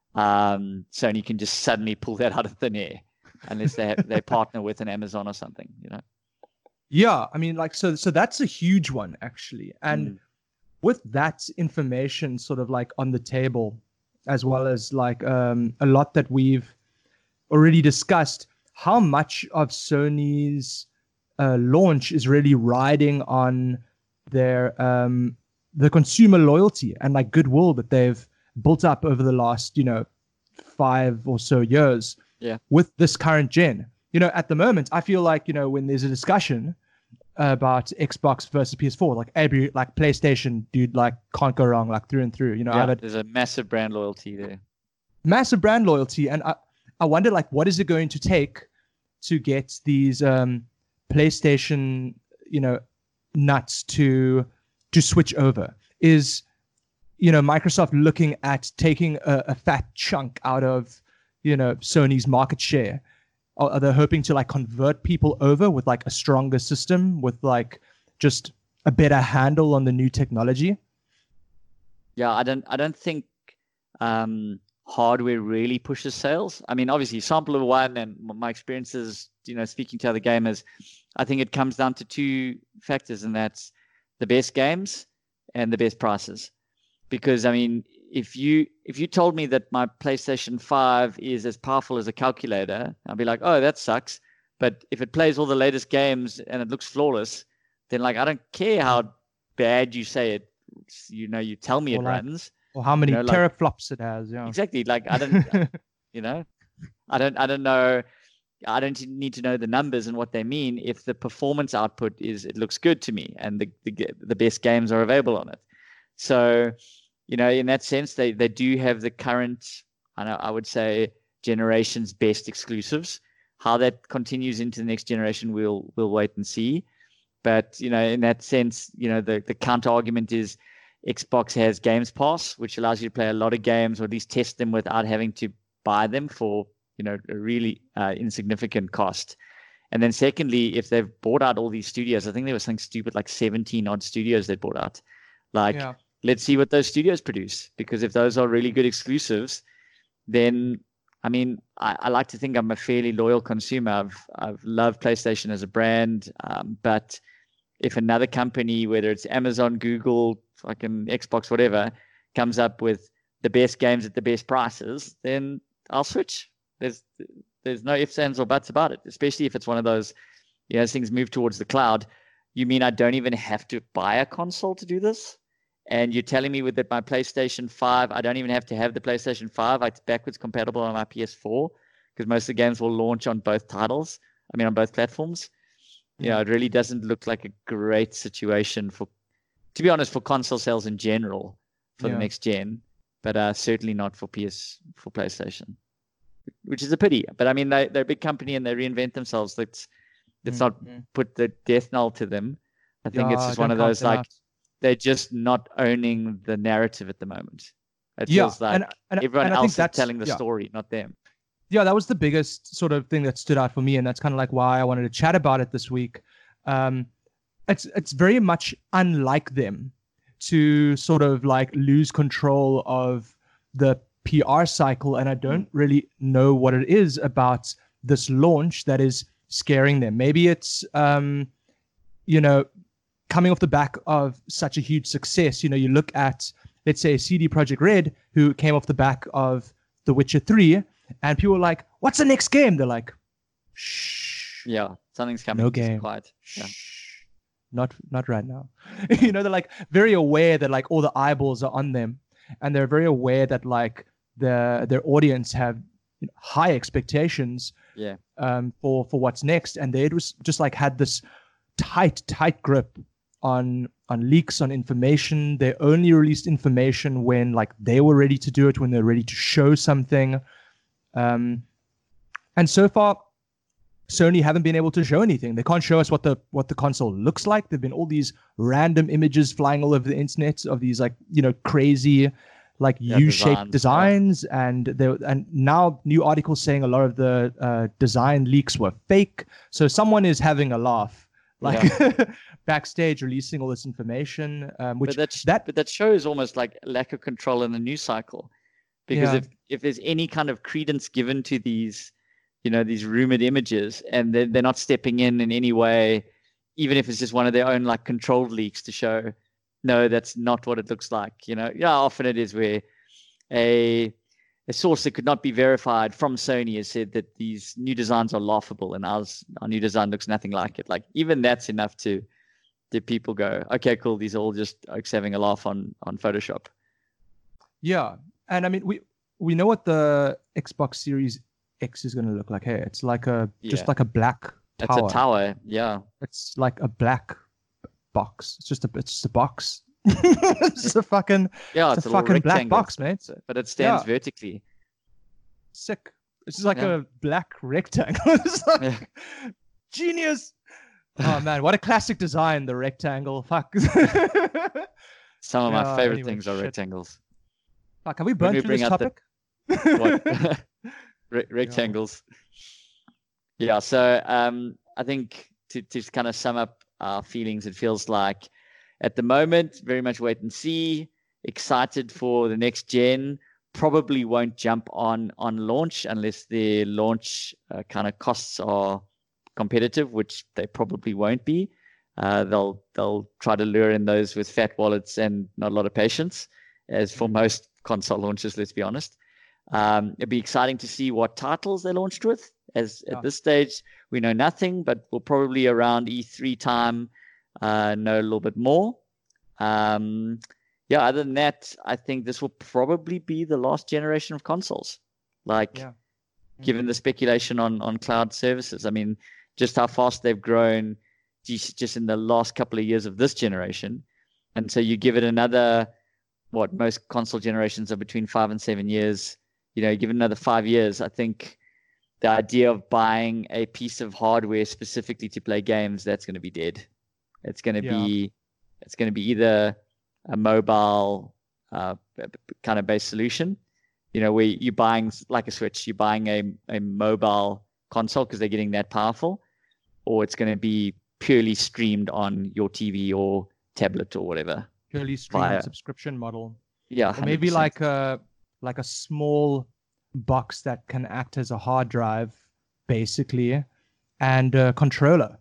[SPEAKER 3] um, Sony can just suddenly pull that out of thin air unless they have, they partner with an Amazon or something, you know?
[SPEAKER 2] Yeah, I mean, like, so so that's a huge one, actually. And mm. with that information sort of like on the table, as well as like um, a lot that we've already discussed, how much of Sony's uh, launch is really riding on their um, the consumer loyalty and like goodwill that they've built up over the last, you know, five or so years
[SPEAKER 3] yeah.
[SPEAKER 2] with this current gen. You know, at the moment, I feel like, you know, when there's a discussion about Xbox versus P S four, like every like PlayStation dude like can't go wrong, like through and through. You know,
[SPEAKER 3] yeah,
[SPEAKER 2] I've had
[SPEAKER 3] there's a massive brand loyalty there.
[SPEAKER 2] Massive brand loyalty, and I I wonder like what is it going to take to get these um PlayStation, you know, nuts to to switch over? Is, you know, Microsoft looking at taking a, a fat chunk out of, you know, Sony's market share? Are they hoping to like convert people over with like a stronger system, with like just a better handle on the new technology?
[SPEAKER 3] Yeah, I don't I don't think um, hardware really pushes sales. I mean, obviously, sample of one, and my experiences, you know, speaking to other gamers, I think it comes down to two factors, and that's the best games and the best prices. Because I mean, if you if you told me that my PlayStation five is as powerful as a calculator, I'd be like, oh, that sucks. But if it plays all the latest games and it looks flawless, then like I don't care how bad you say it. You know, you tell me
[SPEAKER 2] or
[SPEAKER 3] it
[SPEAKER 2] like,
[SPEAKER 3] runs.
[SPEAKER 2] Or how many
[SPEAKER 3] you know, like,
[SPEAKER 2] teraflops it has. Yeah.
[SPEAKER 3] Exactly. Like I don't, you know, I don't I don't know. I don't need to know the numbers and what they mean if the performance output is it looks good to me and the the, the best games are available on it. So, you know, in that sense, they, they do have the current, I know I would say, generation's best exclusives. How that continues into the next generation, we'll we'll wait and see. But, you know, in that sense, you know, the, the counter argument is Xbox has Games Pass, which allows you to play a lot of games or at least test them without having to buy them for, you know, a really uh, insignificant cost. And then secondly, if they've bought out all these studios, I think there was something stupid like seventeen odd studios they bought out. Like, yeah. Let's see what those studios produce, because if those are really good exclusives, then, I mean, I, I like to think I'm a fairly loyal consumer. I've, I've loved PlayStation as a brand, um, but if another company, whether it's Amazon, Google, fucking Xbox, whatever, comes up with the best games at the best prices, then I'll switch. There's there's no ifs, ands, or buts about it, especially if it's one of those, you know, things move towards the cloud. You mean I don't even have to buy a console to do this? And you're telling me with that my PlayStation five, I don't even have to have the PlayStation five. It's backwards compatible on my P S four because most of the games will launch on both titles. I mean, on both platforms. You know, it really doesn't look like a great situation for to be honest, for console sales in general for
[SPEAKER 2] Yeah.
[SPEAKER 3] the next gen, but uh, certainly not for P S for PlayStation, which is a pity. But I mean, they they're a big company and they reinvent themselves. Let's let's not
[SPEAKER 2] Mhm.
[SPEAKER 3] put the death knell to them. I think it's
[SPEAKER 2] Yeah,
[SPEAKER 3] just one
[SPEAKER 2] don't
[SPEAKER 3] of
[SPEAKER 2] count
[SPEAKER 3] those
[SPEAKER 2] them
[SPEAKER 3] like
[SPEAKER 2] out.
[SPEAKER 3] they're just not owning the narrative at the moment. It
[SPEAKER 2] Yeah,
[SPEAKER 3] feels like
[SPEAKER 2] and- and-
[SPEAKER 3] everyone
[SPEAKER 2] and I think
[SPEAKER 3] else is
[SPEAKER 2] that's-
[SPEAKER 3] telling the
[SPEAKER 2] yeah.
[SPEAKER 3] story, not them.
[SPEAKER 2] Yeah, that was the biggest sort of thing that stood out for me, and that's kind of like why I wanted to chat about it this week. Um, it's it's very much unlike them to sort of like lose control of the P R cycle, and I don't really know what it is about this launch that is scaring them. Maybe it's um, you know, coming off the back of such a huge success. You know, you look at, let's say, C D Projekt Red, who came off the back of The Witcher three, and people were like, what's the next game? They're like, shh,
[SPEAKER 3] Yeah, something's coming.
[SPEAKER 2] no
[SPEAKER 3] Just
[SPEAKER 2] game.
[SPEAKER 3] Quiet. Yeah.
[SPEAKER 2] Shh, not not right now. You know, they're like very aware that like all the eyeballs are on them, and they're very aware that like the their audience have you know, high expectations
[SPEAKER 3] Yeah.
[SPEAKER 2] um, for for what's next, and they was just like had this tight tight grip on on leaks, on information. They only released information when like they were ready to do it, when they're ready to show something. Um, and so far, Sony haven't been able to show anything. They can't show us what the what the console looks like. There've been all these random images flying all over the internet of these like you know crazy like
[SPEAKER 3] Yeah,
[SPEAKER 2] U-shaped
[SPEAKER 3] designs,
[SPEAKER 2] designs, and there and now new articles saying a lot of the uh, design leaks were fake. So someone is having a laugh, like backstage, releasing all this information, um, which
[SPEAKER 3] but that, sh-
[SPEAKER 2] that
[SPEAKER 3] but that shows almost like lack of control in the news cycle, because
[SPEAKER 2] Yeah.
[SPEAKER 3] if if there's any kind of credence given to these, you know, these rumored images, and they're, they're not stepping in in any way, even if it's just one of their own like controlled leaks to show, no, that's not what it looks like. You know, yeah, often it is where a a source that could not be verified from Sony has said that these new designs are laughable, and ours our new design looks nothing like it. Like even that's enough to to people go, okay, cool, these are all just oaks having a laugh on on Photoshop.
[SPEAKER 2] Yeah, and I mean we we know what the Xbox Series X is going to look like. Hey, it's like a just
[SPEAKER 3] Yeah.
[SPEAKER 2] like a black
[SPEAKER 3] It's
[SPEAKER 2] tower.
[SPEAKER 3] a tower, yeah.
[SPEAKER 2] It's like a black box. It's just a it's just a box. It's just a fucking
[SPEAKER 3] Yeah,
[SPEAKER 2] it's
[SPEAKER 3] it's,
[SPEAKER 2] a
[SPEAKER 3] a, little
[SPEAKER 2] fucking black
[SPEAKER 3] rectangle,
[SPEAKER 2] box, mate.
[SPEAKER 3] so- but it stands
[SPEAKER 2] Yeah.
[SPEAKER 3] vertically.
[SPEAKER 2] Sick. It's just like
[SPEAKER 3] Yeah.
[SPEAKER 2] a black rectangle. It's like
[SPEAKER 3] Yeah.
[SPEAKER 2] genius. Oh man, what a classic design, the rectangle. Fuck.
[SPEAKER 3] Some of my
[SPEAKER 2] Yeah,
[SPEAKER 3] favorite
[SPEAKER 2] anyway,
[SPEAKER 3] things are
[SPEAKER 2] shit.
[SPEAKER 3] rectangles.
[SPEAKER 2] Fuck, have we
[SPEAKER 3] When
[SPEAKER 2] burned
[SPEAKER 3] we
[SPEAKER 2] through this
[SPEAKER 3] bring out the-
[SPEAKER 2] topic?
[SPEAKER 3] What? Re- rectangles. Yeah. So um, I think to to kind of sum up our feelings, it feels like at the moment very much wait and see. Excited for the next gen. Probably won't jump on on launch unless the launch uh, kind of costs are competitive, which they probably won't be. Uh, they'll they'll try to lure in those with fat wallets and not a lot of patience, as for most console launches. Let's be honest. Um, it'd be exciting to see what titles they launched with. As
[SPEAKER 2] Yeah.
[SPEAKER 3] at this stage, we know nothing, but we'll probably around E three time uh, know a little bit more. Um, yeah, other than that, I think this will probably be the last generation of consoles. Like,
[SPEAKER 2] Yeah.
[SPEAKER 3] given the speculation on on cloud services, I mean, just how fast they've grown just just in the last couple of years of this generation, and so you give it another, what most console generations are between five and seven years. You know, give it another five years. I think the idea of buying a piece of hardware specifically to play games, that's going to be dead. It's going to
[SPEAKER 2] Yeah.
[SPEAKER 3] be, it's going to be either a mobile uh, b- b- kind of based solution, you know, where you're buying s- like a Switch, you're buying a, a mobile console because they're getting that powerful, or it's going to be purely streamed on your T V or tablet or whatever.
[SPEAKER 2] Purely stream
[SPEAKER 3] Via-
[SPEAKER 2] subscription model.
[SPEAKER 3] Yeah,
[SPEAKER 2] Or maybe
[SPEAKER 3] one hundred percent.
[SPEAKER 2] like a like a small box that can act as a hard drive, basically, and a controller.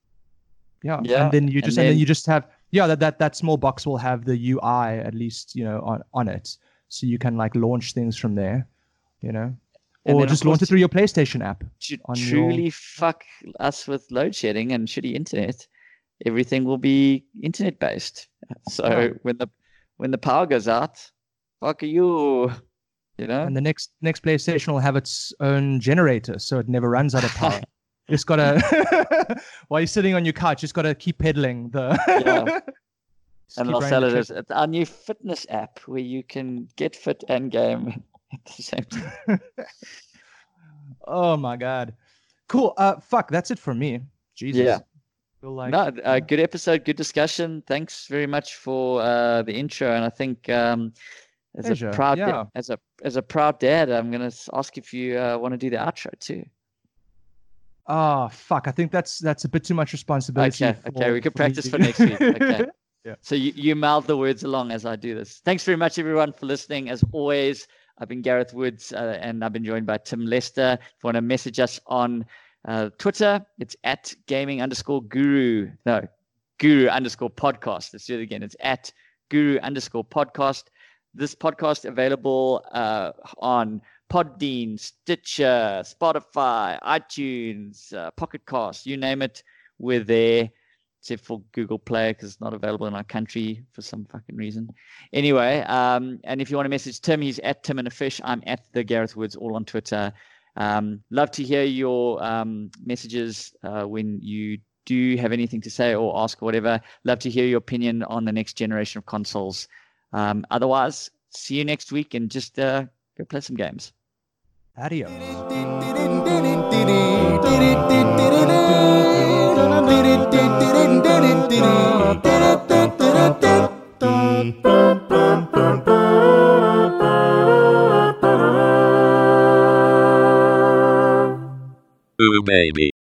[SPEAKER 2] Yeah.
[SPEAKER 3] Yeah,
[SPEAKER 2] And then you
[SPEAKER 3] and
[SPEAKER 2] just and then
[SPEAKER 3] then-
[SPEAKER 2] you just have yeah that, that that small box will have the U I at least, you know, on, on it. So you can like launch things from there, you know.
[SPEAKER 3] And
[SPEAKER 2] Or
[SPEAKER 3] then, of
[SPEAKER 2] just launch
[SPEAKER 3] course,
[SPEAKER 2] it through your PlayStation app.
[SPEAKER 3] to
[SPEAKER 2] on your-
[SPEAKER 3] truly fuck us with load shedding and shitty internet, everything will be internet based. So
[SPEAKER 2] Yeah.
[SPEAKER 3] when the when the power goes out, fuck you. You know?
[SPEAKER 2] And the next next PlayStation will have its own generator, so it never runs out of power. You just gotta while you're sitting on your couch, just gotta keep pedaling the
[SPEAKER 3] Yeah.
[SPEAKER 2] Just
[SPEAKER 3] And
[SPEAKER 2] keep
[SPEAKER 3] I'll
[SPEAKER 2] running
[SPEAKER 3] sell
[SPEAKER 2] the
[SPEAKER 3] it
[SPEAKER 2] treadmill.
[SPEAKER 3] as it's our new fitness app where you can get fit and game at the same time.
[SPEAKER 2] Oh my god. Cool. Uh fuck, that's it for me. Jesus.
[SPEAKER 3] Yeah.
[SPEAKER 2] Feel like
[SPEAKER 3] No, uh, good episode, good discussion. Thanks very much for uh, the intro. And I think um, as
[SPEAKER 2] Pleasure.
[SPEAKER 3] a proud
[SPEAKER 2] Yeah.
[SPEAKER 3] da- as a as a proud dad, I'm gonna s- ask if you uh, want to do the outro too.
[SPEAKER 2] Oh fuck. I think that's that's a bit too much responsibility.
[SPEAKER 3] Okay, okay,
[SPEAKER 2] for-
[SPEAKER 3] we could
[SPEAKER 2] for me
[SPEAKER 3] practice
[SPEAKER 2] to
[SPEAKER 3] for
[SPEAKER 2] do.
[SPEAKER 3] next week. Okay.
[SPEAKER 2] Yeah.
[SPEAKER 3] So you, you mouth the words along as I do this. Thanks very much, everyone, for listening. As always, I've been Gareth Woods, uh, and I've been joined by Tim Lester. If you want to message us on uh, Twitter, it's at gaming underscore guru. No, guru underscore podcast. Let's do it again. It's at guru underscore podcast. This podcast available uh, on Podbean, Stitcher, Spotify, iTunes, uh, Pocket Cast, you name it, we're there. Except for Google Play, because it's not available in our country for some fucking reason. Anyway, um, and if you want to message Tim, he's at Tim and a Fish. I'm at the Gareth Woods, all on Twitter. Um, love to hear your um, messages uh, when you do have anything to say or ask or whatever. Love to hear your opinion on the next generation of consoles. Um, otherwise, see you next week and just uh, go play some games.
[SPEAKER 2] Adios.
[SPEAKER 1] Ooh baby.